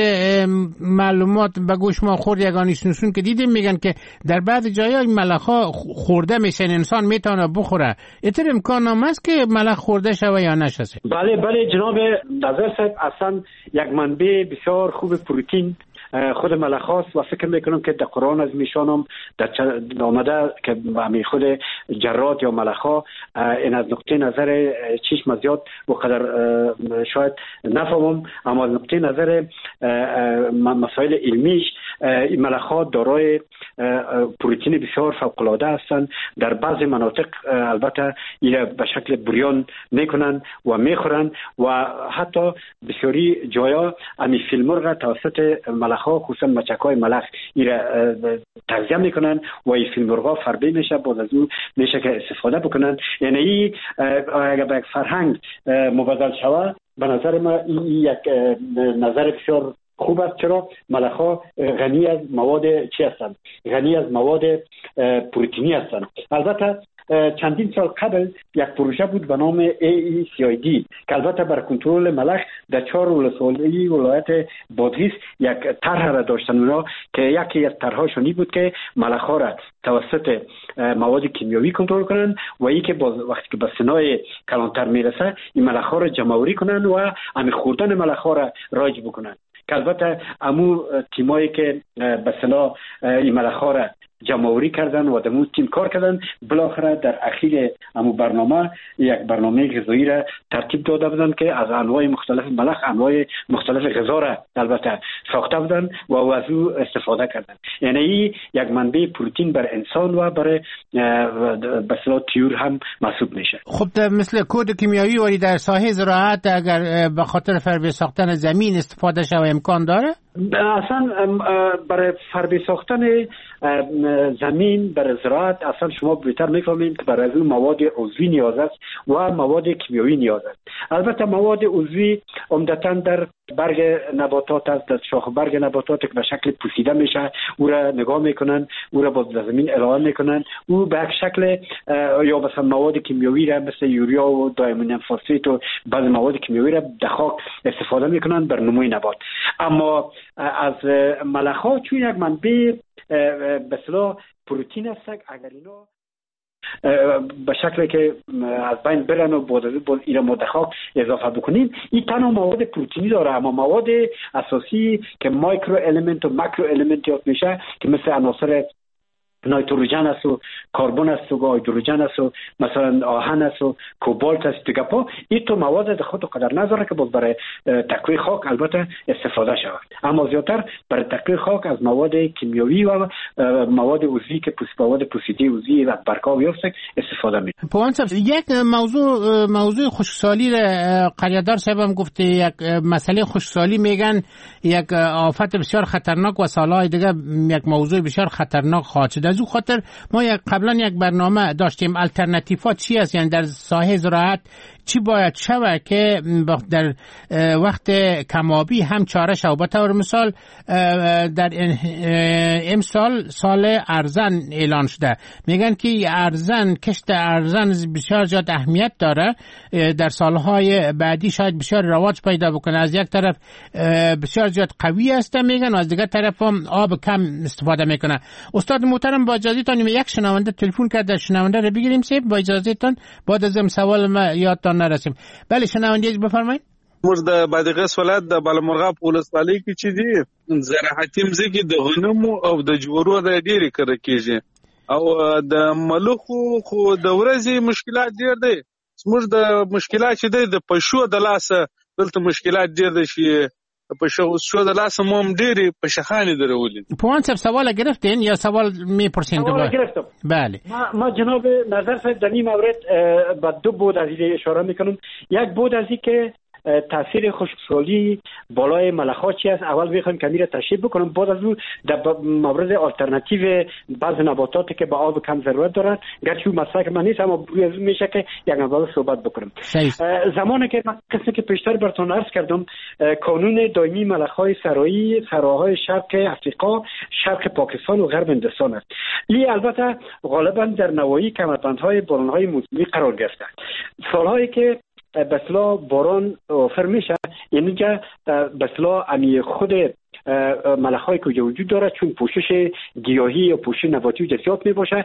معلومات به گوش ما خورد یگانی سنسون که دیدیم میگن که در بعض جاهای ملخا خورده میشن، انسان میتونه بخوره. ایتر امکان هم است که ملخ خورده شوه یا نشه؟ بله جناب نظر صاحب، اصلا یک منبع بسیار خوب پروتئین خود ملخ هاست و فکر میکنم که در قرآن از میشانم در آمده که همین خود جرات یا ملخ ها این از نقطه نظر چشم زیاد وقدر شاید نفهمم، اما از نقطه نظر مسائل علمیش ملخ ها دارای پروتئین بسیار فوق العاده هستند. در بعضی مناطق البته این به شکل بریان میکنن و میخورن و حتی بسیاری جایا همین فیلمرغ توسط ملخ ها خصوصا مچکای ملخ این تغذیه میکنن و این فیلمرغا فربه میشه، باز از اون میشه که استفاده بکنن. یعنی این اگر به یک فرهنگ مبادل شود به نظر ما این یک نظر بسیار خوب است. چرا؟ ملخ‌ها غنی از مواد چی هستند؟ غنی از مواد پروتئینی هستند. البته چندین سال قبل یک پروژه بود به نام AECID که البته برای کنترل ملخ در 4 ولسوالی ولایت بادغیس یک طرح را داشتن اونا که یکی از طرح‌هاشون این بود که ملخ‌ها را توسط مواد کیمیایی کنترل کنن و این که وقتی که به سنای کلانتر میرسه این ملخ‌ها را جمع‌آوری کنن و همین خوردن ملخ‌ها را رایج بکنن. که البته امو تیمایی که به صلاح این ملخ‌ها را جمع‌آوری کردن و دمو تیم کار کردن. بالاخره در اخیر همون برنامه یک برنامه غذایی را ترتیب داده بودن که از انواع مختلف ملخ انواع مختلف غذا را البته ساخته بودن و از او استفاده کردن. یعنی یک منبع پروتئین بر انسان و برای بسیار طیور هم محسوب میشه. خب مثل کود کیمیایی ولی در ساحه زراعت اگر به خاطر فربه ساختن زمین استفاده شود امکان داره؟ اصلا برای فربه ساختن زمین برای زراعت اصلا شما بهتر میفهمید که برای اون مواد عضوی نیاز است و مواد کیمیایی نیاز است. البته مواد عضوی عمدتاً در برگ نباتات است، در شاخ برگ نباتات که به شکل پوسیده میشه او را نگاه میکنن، او را با زمین ارائه میکنن، او به یک شکل یا مثلا مواد کیمیایی را مثل یوریا و دایمونیم فسفات و بعض مواد کیمیایی را در خاک استفاده میکنن بر نموی نبات. اما از ملخ‌ها چون یک منبع به اصطلاح پروتئین است، اگر اینا به شکلی که از بین برن و بعد اینا ما در خاک اضافه بکنیم، این تنها مواد پروتئینی داره. اما مواد اساسی که مایکرو الیمنت و ماکرو الیمنت یاد میشه که مثل عناصر نایتروژن است و کربن است و هیدروژن است و مثلا آهن است و کوبالت است دیگه پا این تو مواد در خود قدر نداره که باز برای تقویه خاک البته استفاده شود. اما زیادتر برای تقویه خاک از مواد کیمیایی و مواد عضوی که مواد پوسیده عضوی و برکاوی است استفاده می. پوان صاحب یک موضوع خشکسالی قریادار صاحبم گفته، یک مسئله خشکسالی میگن یک آفت بسیار خطرناک و سالهای دیگه یک موضوع بسیار خطرناک خواهد شد. از او خاطر ما قبلا یک برنامه داشتیم الترناتیوات چی است، یعنی در ساحه زراعت چی باید شود که در وقت کمابی هم چاره شود. به طور مثال در امسال سال ارزن اعلان شده، میگن که ارزن کشت ارزن بسیار زیاد اهمیت داره، در سالهای بعدی شاید بسیار رواج پیدا بکنه. از یک طرف بسیار زیاد قوی است میگن و از دیگر طرف هم آب کم استفاده میکنه. استاد محترم با اجازهتان یک شنونده تلفن کرده، شنونده رو بگیریم سیب با اجازهتان بعد از سوال ما یادتان نرسیم. بله شنونده بفرمایید. موږ د بادغیس ولایت د بالامرغاب ولسوالۍ کې چې دی زراعتي مځکې د غنمو او د جوارو د ډېرې کرل کېږي او د ملخو خو د ورځې مشکلات ډېر دی. زموږ د مشکلات چې دی د پښو د لاسه دلته مشکلات ډېر دی چې پښو د لاسه مو هم ډېرې پشخانې درولې. پوان صاحب سوال گرفتین یا سوال میپرسین دوباره؟ سوال گرفتم. بله ما جناب نظر صاحب در این مورد به دو بود از این اشاره میکنم. یک بود از این که تاثیر خشکسالی بالای ملخ‌ها چی است اول میخوایم کمی را تشریح بکنم، بعد از اون در مورد آلترناتیو بعض نباتاتی که به آب کم ضرورت دارند گرچه مسئله که من نیست اما روی از اون میشه که یک مقدار صحبت بکنم. زمانی که من قسمی که پیشتر براتون عرض کردم کانون دائمی ملخ‌های سراهای شرق افریقا، شرق پاکستان و غرب هندوستان است. این البته غالبا در نواحی کمربندهای باران‌های موسمی قرار گرفته. سالهایی که بسلا باران آفر میشه اینجا بسلا امی خود ملخ‌هایی که وجود داره چون پوشش گیاهی یا پوشش نباتی جزئیات میباشه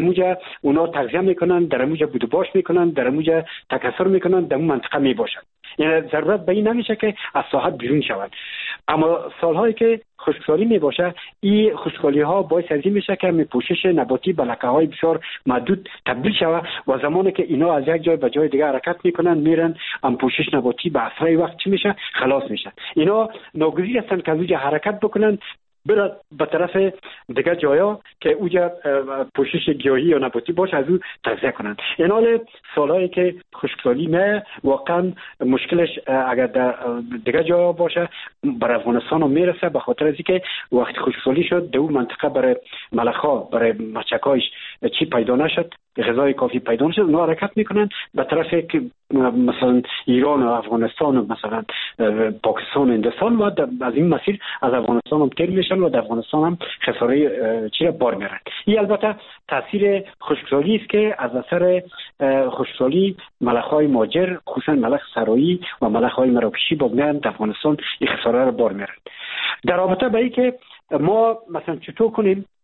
اونا تغذیه میکنن، در موجه بودباش میکنن، در موجه تکثر میکنن، در اون منطقه میباشن. یعنی ضرورت به این نمیشه که از ساحت بیرون شوند. اما سالهایی که خشکسالی میباشه این خشکسالی ها باعث از این میشه که پوشش نباتی به لکه‌های بسیار محدود تبدیل شود و زمانی که اینا از یک جای به جای دیگه حرکت میکنن میرن هم پوشش نباتی به اسرع وقت چی میشه خلاص میشن. اینا ناگزیر هستن که از اونجا حرکت بکنن برای به طرف دیگه جایا که اوجا پوشش گیاهی یا نباتی باشه از اون تغذیه کنن. این حال سالهایی که خشکسالی نه واقعا مشکلش اگر در دیگه جایا باشه برای افغانستان هم میرسه به خاطر از اینکه وقتی خشکسالی شد در اون منطقه برای ملخ‌ها برای مچکایش چی پیدا نشد، غذای کافی پیدا نشد، اونا حرکت میکنن به طرف که مثلا ایران و افغانستان و مثلا پاکستان و هندوستان و از این مسیر از افغانستان هم تیر میشن و در افغانستان هم خساره چی را بار میرن. این البته تاثیر خشکسالی است که از اثر خشکسالی ملخ‌های ماجر خصوصا ملخ سرایی و ملخ‌های مراکشی با میان در افغانستان این خساره را بار میرن. در رابطه با این که ما مثلا چطور کنیم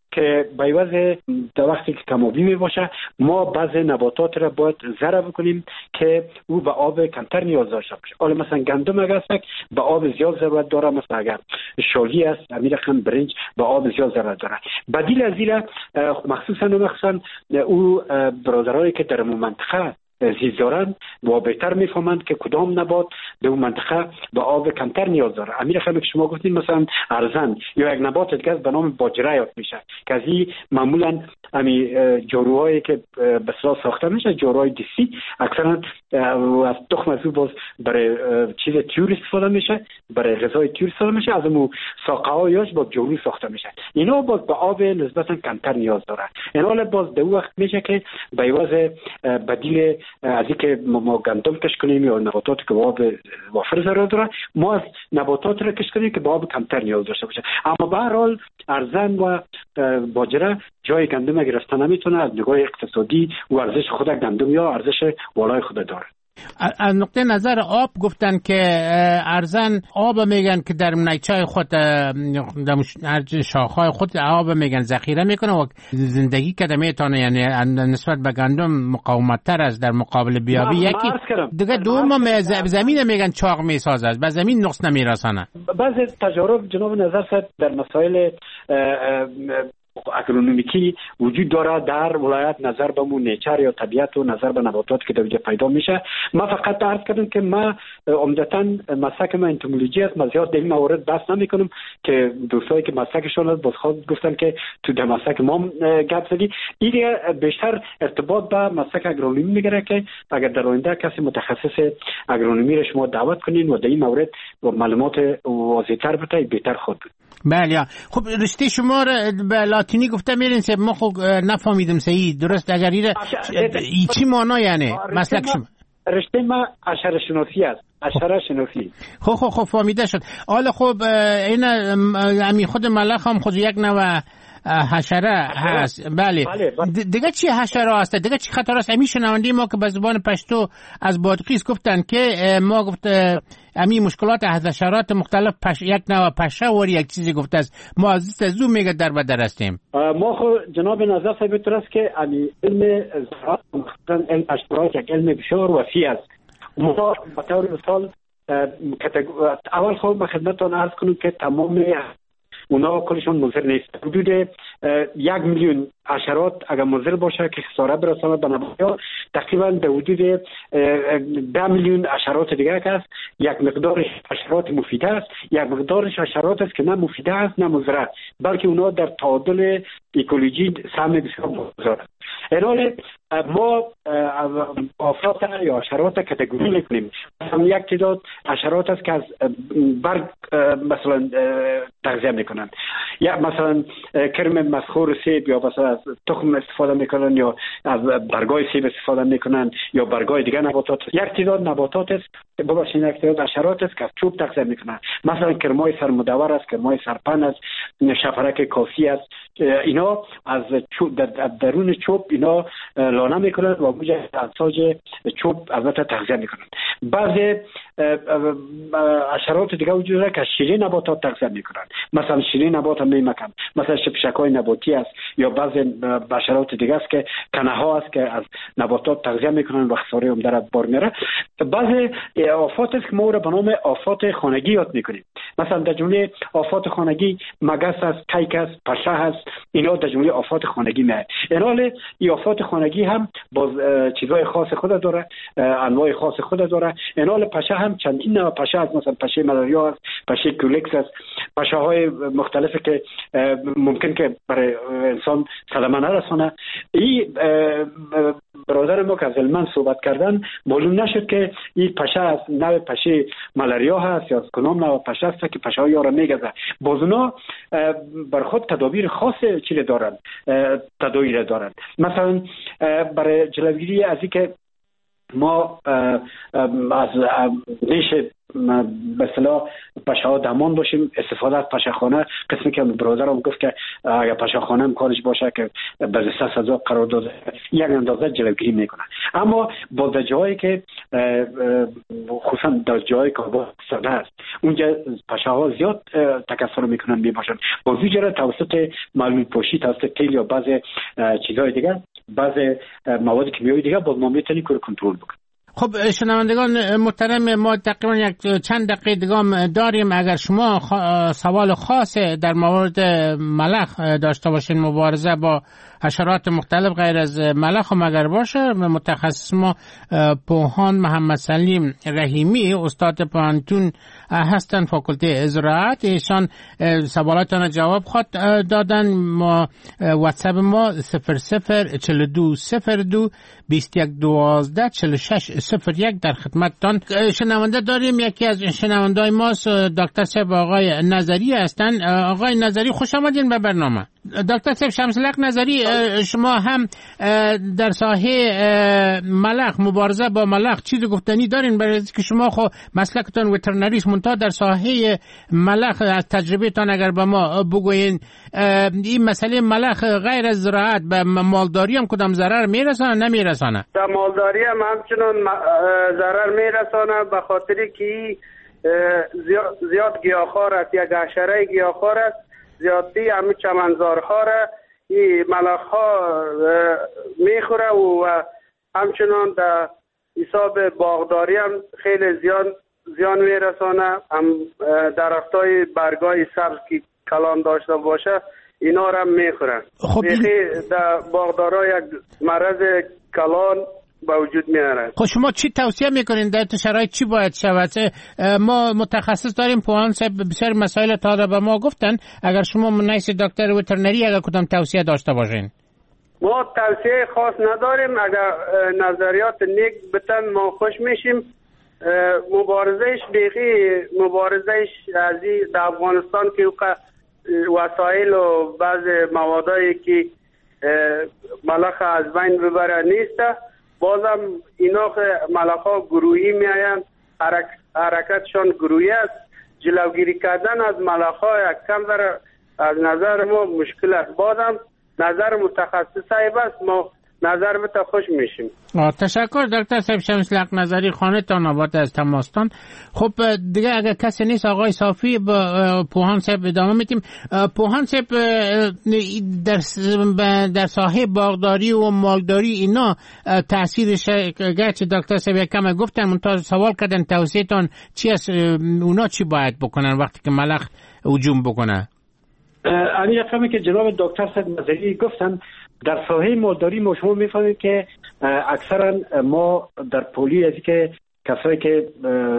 که بیوز در وقتی که کمابی می باشه ما بعض نباتات را باید زرع بکنیم که او به آب کمتر نیاز داشته باشه. حالا مثلا گندم اگر است به آب زیاد ضرورت داره، مثلا اگر شالی است امیر رقم برنج به آب زیاد ضرورت داره. بدیل از این مخصوصا او برادرایی که در منطقه زیست دارند و بهتر میفهمند که کدام نبات به اون منطقه به آب کمتر نیاز داره. امیر خانم که شما گفتین مثلا ارزن یا یک نبات دیگه به نام باجره یاد میشه که از این معمولا امی جاروهایی که به اصطلاح ساخته میشه جاروهای دیسی اکثرا از تخم از باز برای چیز تیور استفاده میشه، برای غذای تیور استفاده میشه، از اون ساقه هایش با جارو ساخته میشه. اینا باز به آب نسبتا کمتر نیاز داره. اینا باز در وقت میشه که به عوض بدیل از اینکه ما گندم کش کنیم یا نباتات که آب وافر ضرورت داره ما از نباتات را کش کنیم که با آب کمتر نیاز داشته باشه. اما به هر حال ارزن و باجره جای گندم گرفتن نمیتونه. از نگاه اقتصادی و ارزش خود گندم یا ارزش والای خود داره. از نقطه نظر آب گفتن که ارزن آب میگن که در نیچه خود در شاخهای خود آب میگن ذخیره میکنه و زندگی کده میتونه، یعنی نسبت به گندم مقاومت تر از در مقابل بیابی. یکی دیگه دوم زمین میگن چاق میسازه، به زمین نقص نمیرسانه. بعضی تجارب جناب نظر صاحب در مسائل اگرونومیکی وجود داره در ولایت نظر به مون نیچر یا طبیعت و نظر به نباتات که در وجود پیدا میشه. ما فقط عرض کردم که ما عمدتاً مسلک ما انتومولوژی است، ما زیاد در این موارد بحث نمیکنم که دوستایی که مسلکشون است باز خود گفتن که تو در مسلک ما گپ زدی. این بیشتر ارتباط به مسلک اگرونومی میگیره که اگر در آینده کسی متخصص اگرونومی را شما دعوت کنین و در این مورد معلومات واضح‌تر بده بهتر خود بود. بله. خب رشته شما به لاتینی گفته میرین سه ما خب نفهمیدم صحیح درست. اگر این چی معنی یعنی مسلک شما؟ رشته ما حشره شناسی است. حشره شناسی. خب فهمیده شد. حالا خب این امی خود ملخ هم خود یک نوع حشره هست. بله. دیگه چی حشره هست؟ دیگه چی خطر است؟ امی شنونده ما که به زبان پشتو از بادغیس گفتن که ما گفت امی مشکلات حشرات مختلف یک نوع پشه و یک چیزی گفته است. ما از زو میگه در بدر هستیم. ما خود جناب نظر صاحب درست که امی علم زراعت مخصوصا علم حشرات یک علم بسیار وسیع است. ما به طور مثال اول خود به خدمتتان عرض کنم که تمام اونا کلشون مضر نیست. حدود 1 میلیون حشرات اگر مضر باشه که خساره برسانه به نباتات، تقریبا در حدود 10 میلیون حشرات دیگه هست. یک مقدار حشرات مفیده است، یک مقدارش حشرات است که نه مفیده است نه مضر، بلکه اونا در تعادل اکولوژی سهم بسیار بزرگ. حالا ما آفات یا حشرات کاتگوری میکنیم. یک تعداد حشرات است که از برگ مثلا تغذیه میکنن، یا مثلا کرم مسخور سیب یا مثلا از تخم استفاده میکنن یا از برگای سیب استفاده میکنن یا برگای دیگه نباتات. یک تعداد نباتات است ببخشید یک تعداد حشرات است که از چوب تغذیه میکنن، مثلا کرمای سرمدور است، کرمای سرپن است، شفرک کاسی است. اینا از چوب در درون چوب اینا لانه میکنن و موجه انساج چوب البته تغذیه میکنن. بعضی حشرات دیگه وجود داره که شیرین نباتات تغذیه میکنن، مثلا شیرین نبات هم میمکن، مثلا شپشکای نباتی است یا بعضی حشرات دیگه است که کنه ها است که از نباتات تغذیه میکنن و خساره هم در بار میره. بعضی آفات است که ما را به نام آفات خانگی یاد میکنیم. مثلا در جمله آفات خانگی مگس است، کیک است، پشه است. اینا در جمله آفات خانگی میاد. این آفات خانگی هم باز چیزای خاص خود داره، انواع خاص خود داره. پشه هم چندین نوع پشه است، مثلا پشه ملاریا است، پشه کولیکس است، پشه های مختلفی که ممکن که برای انسان صدمه نرسانه. این برادر ما که از علمان صحبت کردن معلوم نشد که این پشه از نوع پشه ملاریا هست یا از کدام نوع پشه است که پشه ها یارا میگذه. باز اونا بر خود تدابیر خاص چیزی دارن، تدابیر دارن. مثلا برای جلوگیری از اینکه ما از ریش به اصطلاح پشه دمان باشیم، استفاده از پشه‌خانه. قسمی که برادرم گفت که اگر پشه‌خانه هم کارش باشه که به سزا قرار داده یک اندازه جلوگیری میکنه. اما با در جایی که خصوصا در جایی که با ساده است اونجا پشه‌ها زیاد تکثر میکنن میباشن، با ویژه توسط معلول پوشی، توسط تیل یا بعضی چیزهای دیگه، بعضی مواد کیمیایی دیگه، باز ما میتونیم کنترل بکنیم. خب شنوندگان محترم، ما تقریبا یک چند دقیقه دیگه داریم. اگر شما سوال خاص در مورد ملخ داشته باشین، مبارزه با حشرات مختلف غیر از ملخ هم اگر باشه، متخصص ما پوهان محمد سلیم رحیمی استاد پانتون هستن فاکولته زراعت، ایشان سوالاتان جواب خواهد دادن. ما واتساپ ما 004202 2112 4601 در خدمتتان. شنونده داریم، یکی از شنونده‌های ما دکتر صاحب آقای نظری هستن. آقای نظری خوش آمدین به برنامه. دکتر صاحب شمس الحق نظری، شما هم در ساحه ملخ، مبارزه با ملخ چیز گفتنی دارین؟ برای که شما خو مسلکتون وترنریست، منتها در ساحه ملخ از تجربهتان اگر به ما بگوین این مسئله ملخ غیر از زراعت به مالداری هم کدام ضرر میرسانه نمیرسانه؟ در مالداری هم همچنان ضرر میرسانه، به خاطری که زیاد گیاهخوار است، یک حشره گیاهخوار است، زیادی همه چمنزارها را این ملخ ها میخوره و همچنان در حساب باغداری هم خیلی زیان میرسانه. هم درختای برگای سبز که کلان داشته باشه اینا را هم میخورن. خب در باغدارا یک مرض کلان با وجود میاره. خب شما چی توصیه میکنین؟ در شرایط چی باید شود؟ ما متخصص داریم، پوهان صاحب بسیار مسائل تا به ما گفتن. اگر شما منیس دکتر وترنری اگر کدام توصیه داشته باشین؟ ما توصیه خاص نداریم، اگر نظریات نیک بتن ما خوش میشیم. مبارزهش از در افغانستان که وسایل و بعض موادایی که ملخ از بین ببره نیسته، بازم اینا ملخ ها گروهی میاین، حرکتشان گروهی است. جلوگیری کردن از ملخ ها یک کم در از نظر ما مشکل است. بازم نظر متخصص صاحب است، ما نظر بتا خوش میشیم. تشکر دکتر صاحب شمس الحق نظری، خانه تان آباد از تماستان. خب دیگه اگر کسی نیست آقای صافی با پوهان صاحب ادامه میدیم. پوهان صاحب در ساحه باغداری و مالداری اینا تاثیرش گرچه دکتر صاحب کم گفتن، منتها سوال کردن توصیه تان چی است؟ اونا چی باید بکنن وقتی که ملخ هجوم بکنه؟ این رقمی که جناب دکتر صاحب نظری گفتن، در ساحه مالداری ما شما میفهمید که اکثرا ما در پولی از که کسایی که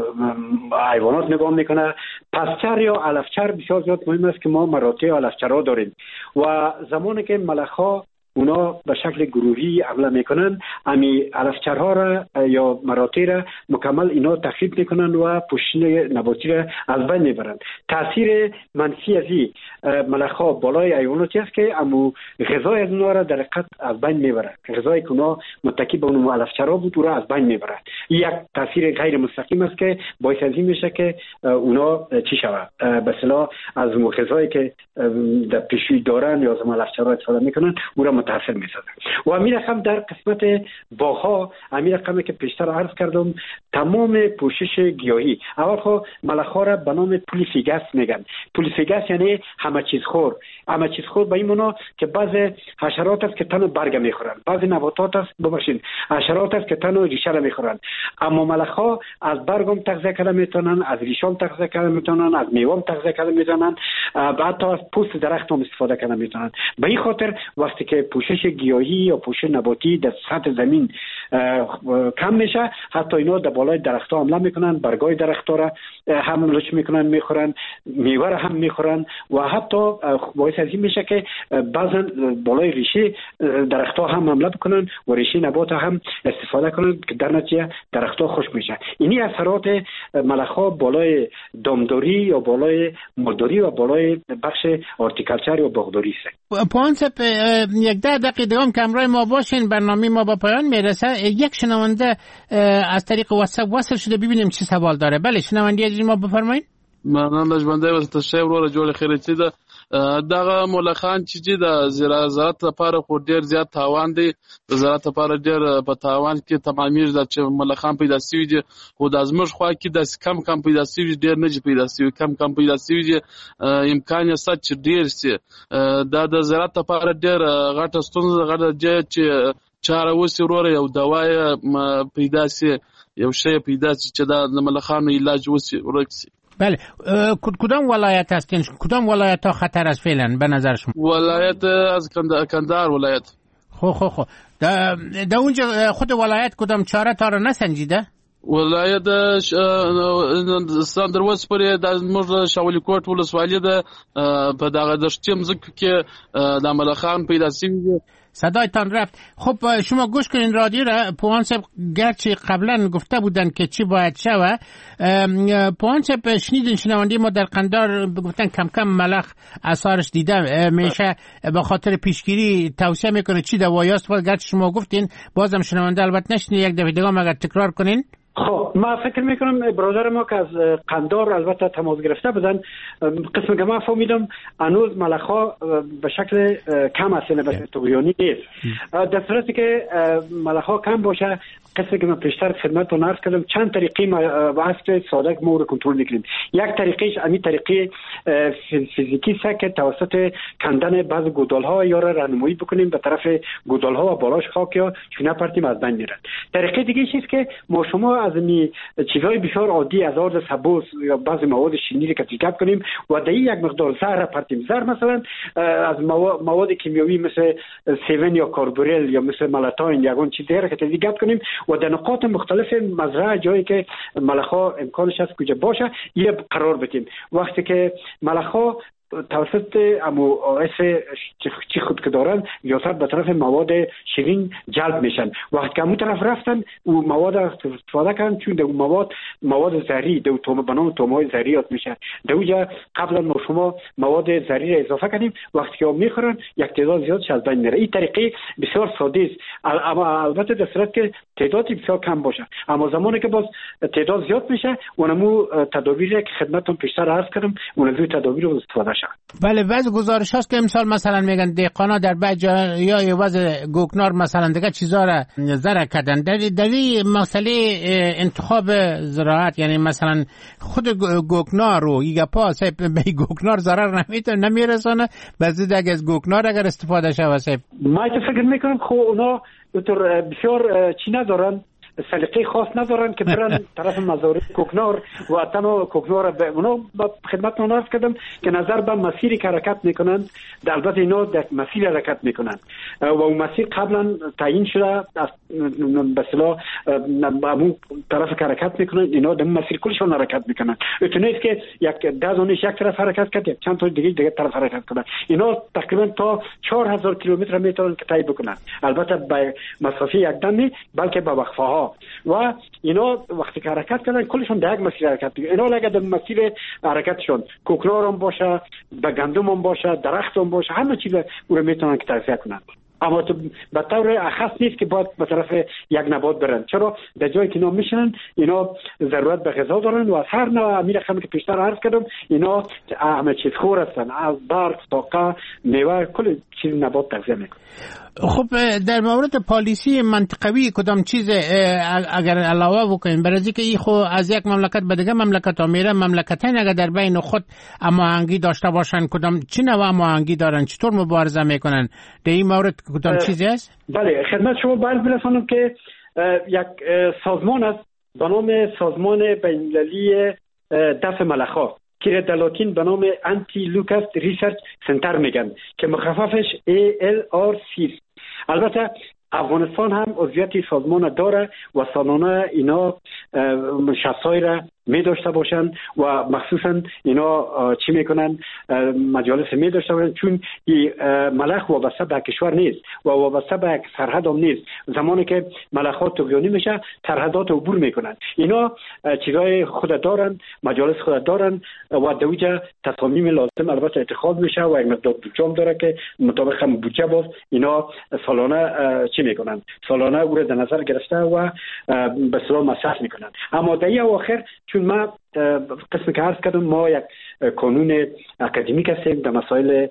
حیوانات نگاه میکنه، پسچر یا علفچر بسیار زیاد مهم است که ما مراتع علفچرها داریم و زمانی که ملخ‌ها اونا به شکل گروهی حمله میکنن، امی علفچرها را یا مراتع را مکمل اینا تخریب میکنن و پوشش نباتی را از بین میبرن. تاثیر منفی از این ملخ‌ها بالای حیواناتی است که امو غذای از اونا را در حقیقت از بین میبره. غذایی که اونا متکی به اون علفچرها بود او را از بین میبره. این یک تاثیر غیر مستقیم است که باعث از این میشه که اونا چی شود؟ به اصطلاح از اون غذایی که در پیشی دارن یا از علفچرها استفاده میکنن او را متاثر میسازه. و همین رقم در قسمت باغ‌ها، همین رقمی که پیشتر عرض کردم، تمام پوشش گیاهی، اول خو ملخ‌ها را به نام پولیفیگاس میگن. پولیفیگاس یعنی همه چیز خور. همه چیز خور به این معنا که بعضی حشرات است که تنو برگ میخورن، بعضی نباتات است حشرات است که تنو ریشه را میخورن. اما ملخ‌ها از برگم تغذیه کردن میتونن، از ریشام تغذیه کردن میتونن، از میوام تغذیه کردن میتونن، حتی از پوست درخت هم استفاده کردن میتونن. به این خاطر وقتی که پوشش گیاهی یا پوشش نباتی در سطح زمین کم میشه، حتی اینا در بالای درخت‌ها حمله میکنن، برگای درخت‌ها را هم لچ میکنن میخورن، میوه را هم میخورن و حتی باعث از این میشه که بعضا بالای ریشه درخت‌ها هم حمله بکنن و ریشه نبات هم استفاده کنن که در نتیجه درخت‌ها خشک میشه. اینی اثرات ملخ‌ها بالای دامداری یا بالای مالداری و بالای بخش هورتیکالچر یا باغداری است. پوهان صاحب یک 10 دقیقه دیگه هم کمرای ما باشین، برنامه ما با پایان میرسه. یک شنونده از طریق واتساپ وصل شده، ببینیم چی سوال داره. بله شنونده عزیز ما بفرمایید. مننه لجبنده واسه شیب وروره جوړ خیرتي ده دغه ملخان چې د زراعت لپاره خو ډیر زیات تاوان دی، د زراعت لپاره ډیر په تاوان کې تمامیږي چې ملخان پیدا شوي دي، خو د ازمږ خوا کې د کم پیدا شوي ډیر نه دي پیدا شوي، کم پیدا شوي دي، امکان یې شته چې ډیر شي. دا د زراعت لپاره ډیر غټه ستونزه غټه چې چاره وسی وروره یو دوا پیدا شي، یو شی پیدا شي چې د ملخانو علاج وسی ورکسي. بله کدام ولایت هستین؟ کدام ولایت ها خطر است فعلا به نظر شما؟ ولایت از کندهار ولایت. خو در اونجا خود ولایت کدام چاره تا را نسنجیده؟ ولایت سندروس پرې د موږ شاولی کوټ ولسوالۍ ده په دغه دشتي مځکو کې د ملخان پیدا شوي. صدایتان رفت. خب شما گوش کنین رادیو را. پوان صاحب گرچه قبلا گفته بودن که چی باید شوه، پوان صاحب شنیدین شنوندی ما در قندار گفتن کم کم ملخ اثارش دیده میشه، به خاطر پیشگیری توصیه میکنه چی دوایاست. گرچه شما گفتین بازم شنونده البته نشنید، یک دفعه دیگه اگر تکرار کنین. خب ما فکر میکنم برادر ما که از قندار البته تماس گرفته بودن، قسم که من فهمیدم هنوز ملخ‌ها به شکل کم هستن، به طغیانی نیست. در صورتی که ملخ‌ها کم باشه، قسم که من پیشتر خدمتتون عرض کردم چند طریقی واسه ساده ما رو کنترل میکنیم. یک طریقش همین طریقه فیزیکی است که توسط کندن بعض گودال‌ها یا را راهنمایی بکنیم به طرف گودال‌ها و بالاش خاک یا چونه پرتیم از بین میرن. طریقه دیگه چیست که ما شما از این چیزهای بسیار عادی از آرد سبوس یا بعضی مواد شیرینی که ترکیب کنیم و در یک مقدار زهر پرتیم. زهر مثلا از مواد کیمیایی مثل سیون یا کاربوریل یا مثل ملاتاین یا اون چیزی را که ترکیب کنیم و در نقاط مختلف مزرعه جایی که ملخ‌ها امکانش هست کجا باشه یه قرار بدیم. وقتی که ملخ‌ها توسط امواس چی خود که دارن زیادتر به طرف مواد شیرین جلب میشن. وقتی که همون طرف رفتن و مواد استفاده کردن، چون دو مواد زهری دو تومه بنام تومه‌های زهریات میشه، دوجا قبلا ما شما مواد زهری را اضافه کردیم، وقتی که میخورن یک تعداد زیادش از بین میره. این طریقه بسیار ساده است، اما البته در صورت که تعدادی بسیار کم باشه. اما زمانی که باز تعداد زیاد میشه اونمو تدابیری که خدمتتون پیشتر عرض کردم اونمو تدابیر رو استفاده شد. بله بعض گزارش هست که امسال مثلا میگن دهقانا در بعض جای وضع گوکنار مثلا دیگه چیزا را زرع کردن. در این مسئله انتخاب زراعت، یعنی مثلا خود گوکنار رو یگپا به گوکنار ضرر نمیرسونه، بعضی دیگه از گوکنار اگر استفاده شه. ما فکر میکنم خب اونا بسیار چی ندارن، سلیقه خاص ندارن که برن طرف مزارع کوکنار و تنها کوکنار به اونا خدمتتون عرض کردم که نظر به مسیری که حرکت میکنن، البته اینا در مسیر حرکت میکنن و اون مسیر قبلا تعیین شده به اصطلاح اون طرف که حرکت میکنن، اینا در مسیر کلشون حرکت میکنن. اتونه که یک دازونش یک طرف حرکت کرده، چند تا دیگه طرف حرکت کنن. اینا تقریبا تا 4000 کیلومتر میتونن که طی بکنن، البته به مسافه یک دم بلکه به وقفه ها. و اینا وقتی که حرکت کردن کلشون در یک مسیر حرکت میکنن. اینا لگه در مسیر حرکتشون کوکنار هم باشه، به گندم هم باشه، درخت هم باشه، همه چیز رو میتونن که تغذیه کنن. اما تو به طور اخص نیست که باید به طرف یک نبات برن، چرا در جایی که اینا میشنن اینا ضرورت به غذا دارن و از هر نوع امیر خمی که پیشتر عرض کردم اینا همه چیز خور هستن، از برگ، ساقه، میوه، کل چیز نبات تغذیه میکنن. خب در مورد پالیسی منطقوی کدام چیز اگر علاوه بکنیم، برای اینکه این خو از یک مملکت به دیگه مملکت ها میره، مملکتین اگر در بین خود هماهنگی داشته باشن کدام چی نوع هماهنگی دارن، چطور مبارزه میکنن، در این مورد کدام چیزی است؟ بله خدمت شما باید برسانم که یک سازمان است به نام سازمان بین‌المللی دفع ملخ‌ها که در لاتین به نام انتی لوکاست ریسرچ سنتر میگن که مخففش ALRC. البته افغانستان هم عضویت سازمان داره و سالانه اینا شخصایی را می داشته باشند و مخصوصا اینا چی میکنن مجالس می داشته باشند، چون ملخ وابسته به کشور نیست و وابسته به سرحد هم نیست. زمانی که ملخات طغیانی میشه سرحدات عبور میکنن. اینا چیزای خود دارن، مجالس خود دارن و دوجه تصامیم لازم البته اتخاذ میشه و یک مقدار بودجه داره که مطابق هم بودجه باز اینا سالانه چی میکنن، سالانه او را در نظر گرفته و به اصطلاح مصرف میکنن. اما در اواخر چون ما قسمی که عرض کردم ما یک قانون اکادمیک هستیم، در مسائل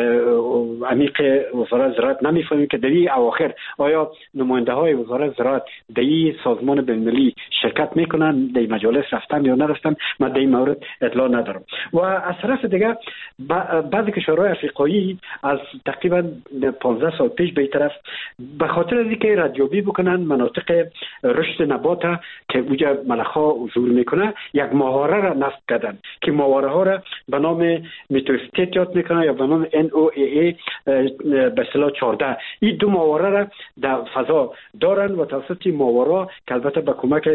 عمیق وزارت زراعت نمیفهمیم که در این اواخر آیا نماینده های وزارت زراعت در این سازمان بین‌المللی شرکت میکنن، در مجالس رفتن یا نرفتن. من در این مورد اطلاع ندارم. و از طرف دیگه بعضی کشورهای افریقایی از تقریبا 15 سال پیش به این طرف به خاطر از اینکه ردیابی بکنن مناطق رشد نبات که اونجا ملخا ظهور میکنه یک ماهواره را نصب کردن که ماهواره ها را به نام میتوستیت یاد میکنن یا به نام NOAA به اصطلاح 14. این دو ماهواره را در فضا دارن و توسط ماهواره که البته به کمک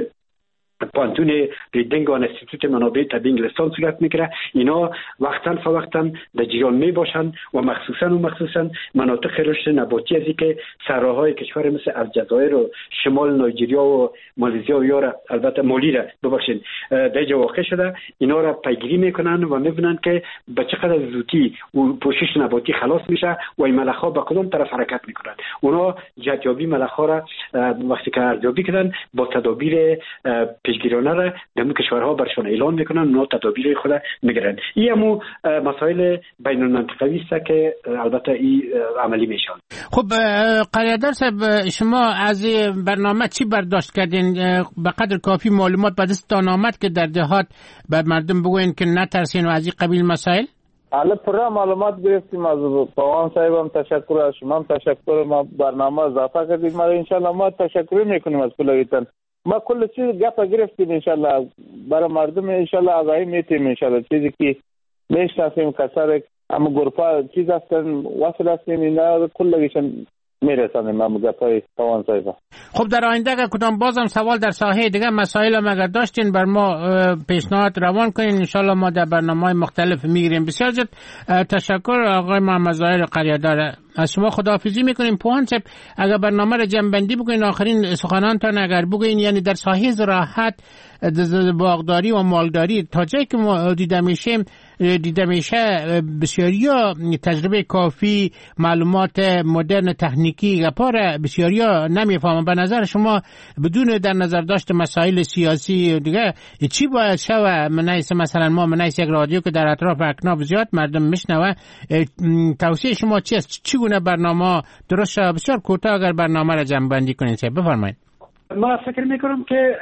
پانتون ریدینگ و انستیتوت منابع طبیعی انگلستان صورت میگیره، اینا وقتاً فوقتاً در جریان می باشند و مخصوصاً مناطق رشد نباتی از که صحراهای کشور مثل الجزایر و شمال نایجریا و مالزی و یارا البته مالی را ببخشید در جا واقع شده، اینا را پیگیری میکنن و میبینن که به چقدر زودی پوشش نباتی خلاص میشه و این ملخا به کدام طرف حرکت میکنن. اونا جهتیابی ملخا را وقتی که ارزیابی کردن با تدابیر پیشگیرانه را در کشورها برشان اعلان میکنن، اونا تدابیر خود میگیرن. این همو مسائل بین المنطقوی است که البته این عملی میشن. خب قیادر صاحب، شما از برنامه چی برداشت کردین؟ به قدر کافی معلومات به دستتان آمد که در دهات به مردم بگوین که نترسین و از این قبیل مسائل؟ حالا پرا معلومات گرفتیم از پاوان صاحبم، تشکر از شما هم تشکر. ما برنامه اضافه کردیم، ما انشالله ما تشکر میکنیم از کلایتان. ما کل چیز گپ گرفتیم انشالله برای مردم انشالله آگاهی میتیم انشالله چیزی که میشناسیم کسر اما گروپا چیز هستن وصل هستیم اینا کلگیشن میرسانیم ما گپای پاوان صاحب. خب در آینده اگر کدام بازم سوال در ساحه دیگه مسائل هم اگر داشتین بر ما پیشنهاد روان کنین، انشالله ما در برنامه‌های مختلف میگیریم. بسیار زیاد تشکر آقای محمد ظاهر قریادار. از شما خداحافظی میکنیم. پوهان صاحب اگر برنامه را جمع‌بندی بکنین، آخرین سخنانتان اگر بگین، یعنی در ساحه زراعت، باغداری و مالداری تا جایی که ما دیده میشه بسیاریا تجربه کافی، معلومات مدرن تکنیکی گپاره بسیاریا نمیفهمن. به نظر شما بدون در نظر داشت مسائل سیاسی دیگه چی باید شوه؟ مثلا ما منیس یک رادیو که در اطراف اکناف زیاد مردم میشنوه، توصیه شما چی است؟ چگونه برنامه درست شود؟ بسیار کوتاه اگر برنامه را جمع بندی کنید بفرمایید. ما فکر میکنم که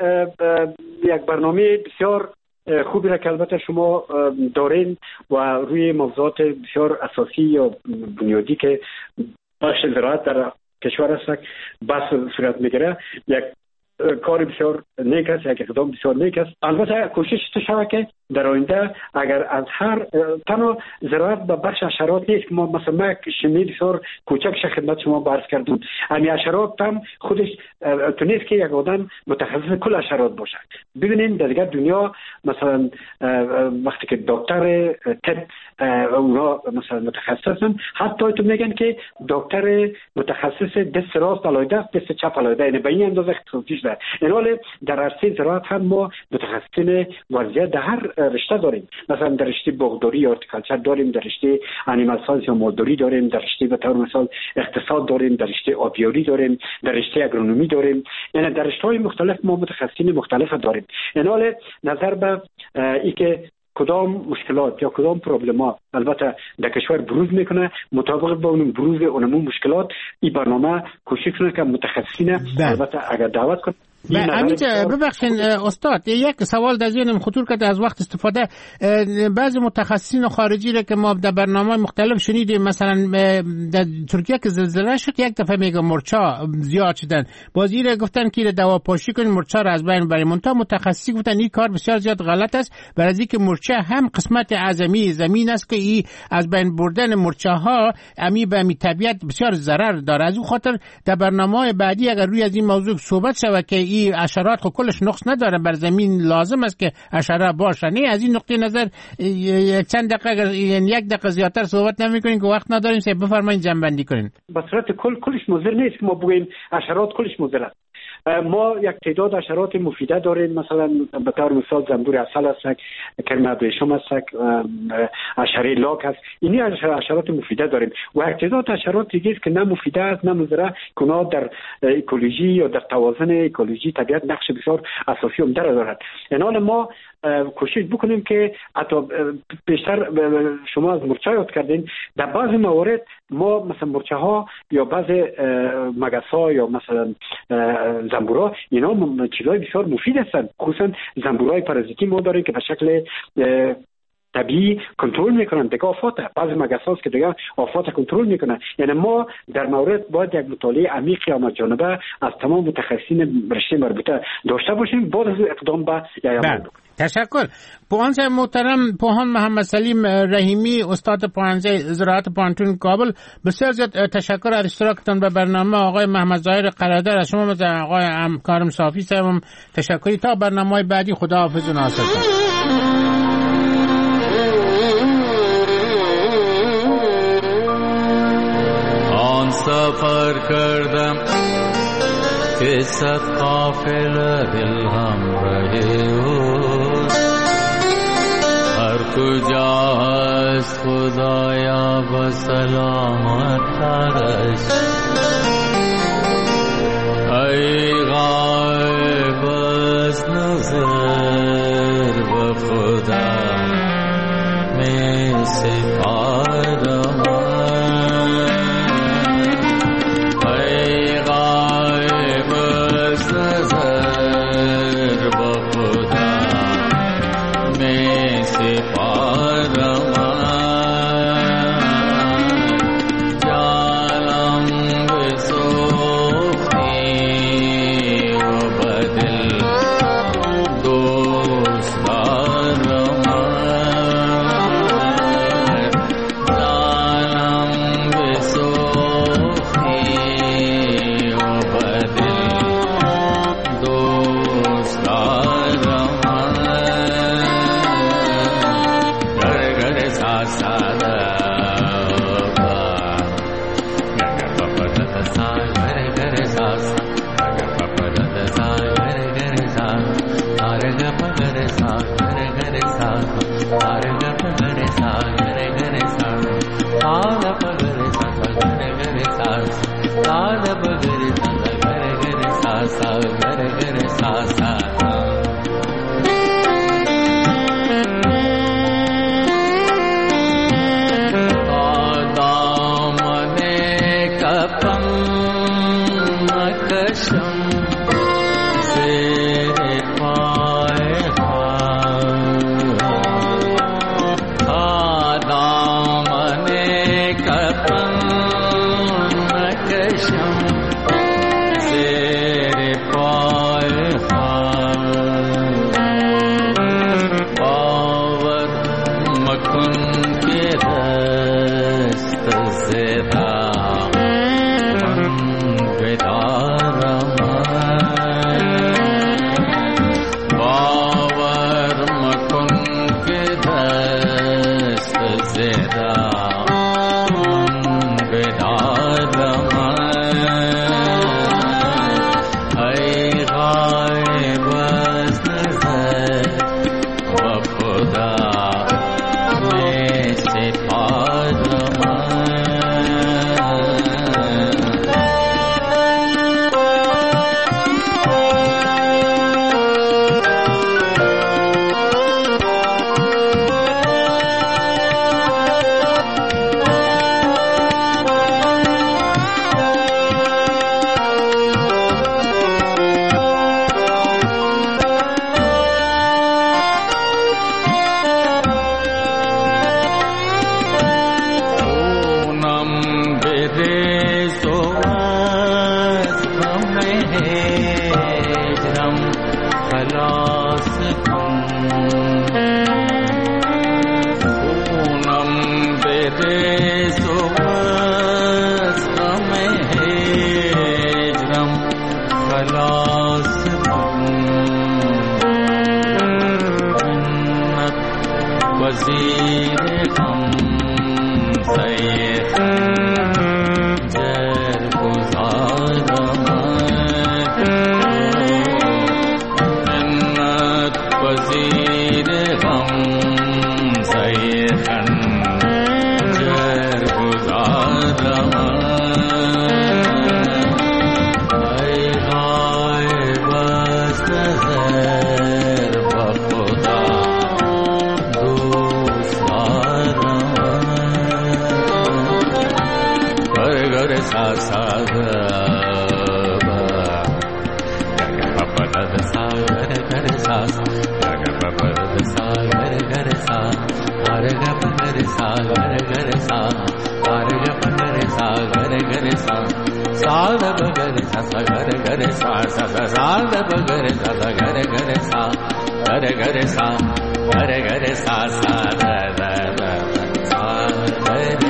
یک برنامه بسیار خوبی را که البته شما دارین و روی موضوعات بسیار اساسی یا بنیادی که بخش زراعت در کشور است بحث صورت میگیره، یک کار بسیار نیک است، یک اقدام بسیار نیک است. البته کوشش شود که در آینده اگر از هر تنها زراعت به بخش حشرات نیست، ما مثلا شمیر بسیار کوچکش خدمت شما عرض کردم، همین حشرات هم خودش تو نیست که یک آدم متخصص کل حشرات باشه. ببینید در دیگر دنیا مثلا وقتی که دکتر طب اونا مثلا متخصصن، حتی تو میگن که دکتر متخصص دست راست علایده است، دست چپ علایده، یعنی به این اندازه اختصاصی شده. این حال در عرصه زراعت هم ما متخصصین ورزیات در هر رشته داریم. مثلا در رشته باغداری یا هورتیکالچر داریم، در رشته انیمال ساینس یا مالداری داریم، در رشته به طور مثال اقتصاد داریم، در رشته آبیاری داریم، در رشته اگرونومی داریم. یعنی در رشته‌های مختلف ما متخصصین مختلف داریم. این حال نظر به اینکه کدام مشکلات یا کدام پروبلم‌ها البته در کشور بروز میکنه، مطابق با اون بروز اونمون مشکلات این برنامه کوشش کنه که متخصصین البته اگر دعوت کنه. همینجا ببخشین استاد، یک سوال در ذهنم خطور کرد از وقت استفاده. بعضی متخصصین خارجی را که ما در برنامه مختلف شنیدیم، مثلا در ترکیه که زلزله شد یک دفعه میگه مرچا زیاد شدن، بازی را گفتن که دوا پاشی کنین مرچا را از بین بریم. منتها متخصصی گفتن این کار بسیار زیاد غلط است، برای اینکه مرچا هم قسمت اعظمی زمین است که این از بین بردن مرچاها امی به می طبیعت بسیار ضرر داره. از اون خاطر در برنامه‌های بعدی اگر روی از این موضوع صحبت شود که این حشرات خب کلش نقص نداره، بر زمین لازم است که حشره باشه. نه از این نقطه نظر چند دقیقه یعنی یک دقیقه زیادتر صحبت نمی‌کنین که وقت نداریم، بفرمایید جنبندی کنین. به صورت کلش مضر نیست که ما بگوییم حشرات کلش مضر است. ما یک تعداد حشرات مفیده داریم، مثلا به طور مثال زنبور عسل است، کرم ابریشم است، حشره لاک است. اینی حشرات مفیده داریم و یک تعداد حشرات دیگه است که نه مفیده است نه مضر، که اونها در اکولوژی یا در توازن اکولوژی طبیعت نقش بسیار اساسی عمده دارد. اینال ما کوشش بکنیم که حتی بیشتر شما از مرچا یاد کردین، در بعضی موارد ما مثلا مرچه ها یا بعضی مگس ها یا مثلا زنبورها اینا چیزای بسیار مفید هستند. خصوصا زنبورهای پارازیتی ما داریم که به شکل طبیعی کنترل میکنن دیگه آفات. بعضی مگس هاست که دیگه آفات کنترل میکنن. یعنی ما در مورد باید یک مطالعه عمیق یا مجانبه از تمام متخصصین رشته مربوطه داشته باشیم بعد از اقدام به عمل. تشکر. پوهنده محترم پوهان محمد سلیم رحیمی، استاد پوهنده زراعت پوهنتون کابل، بسیار زیاد تشکر از اشتراکتان به برنامه. آقای محمد ظاهر قرادر از شما و آقای کارم صافی صاحبم تشکری. تا برنامه بعدی خداحافظ و ناصرتان. آن سفر کردم که صد قافله دل همراه اوست، هر کجا هست خدایا با سلامت ترش. ای غایب از نظر به خدا می سپارم، Allah آسمان منت وزیر غم خنجر گزارم منت وزیر غم خنجر گزارم ای غایب از نظر بخدا دوست دارم گر سا سا گر سا گر سا گر سا گر سا گر سا गर सा गर गर सा गर गर सा सा गर सा सा गर गर सा सा सा गर सा सा गर गर सा गर गर सा गर गर सा सा दा दा दा सा गर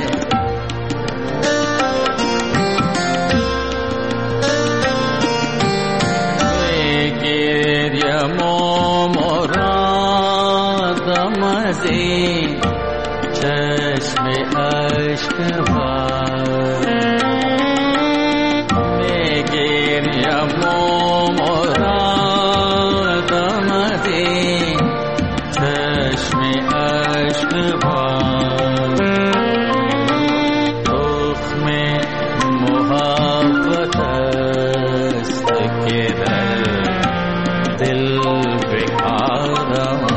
गिरिया मोरा दमसी चश्मे अश्क में गिरिया मोरा दमसी चश्मे अश्क दुख में मोहब्बत के दिल बेकार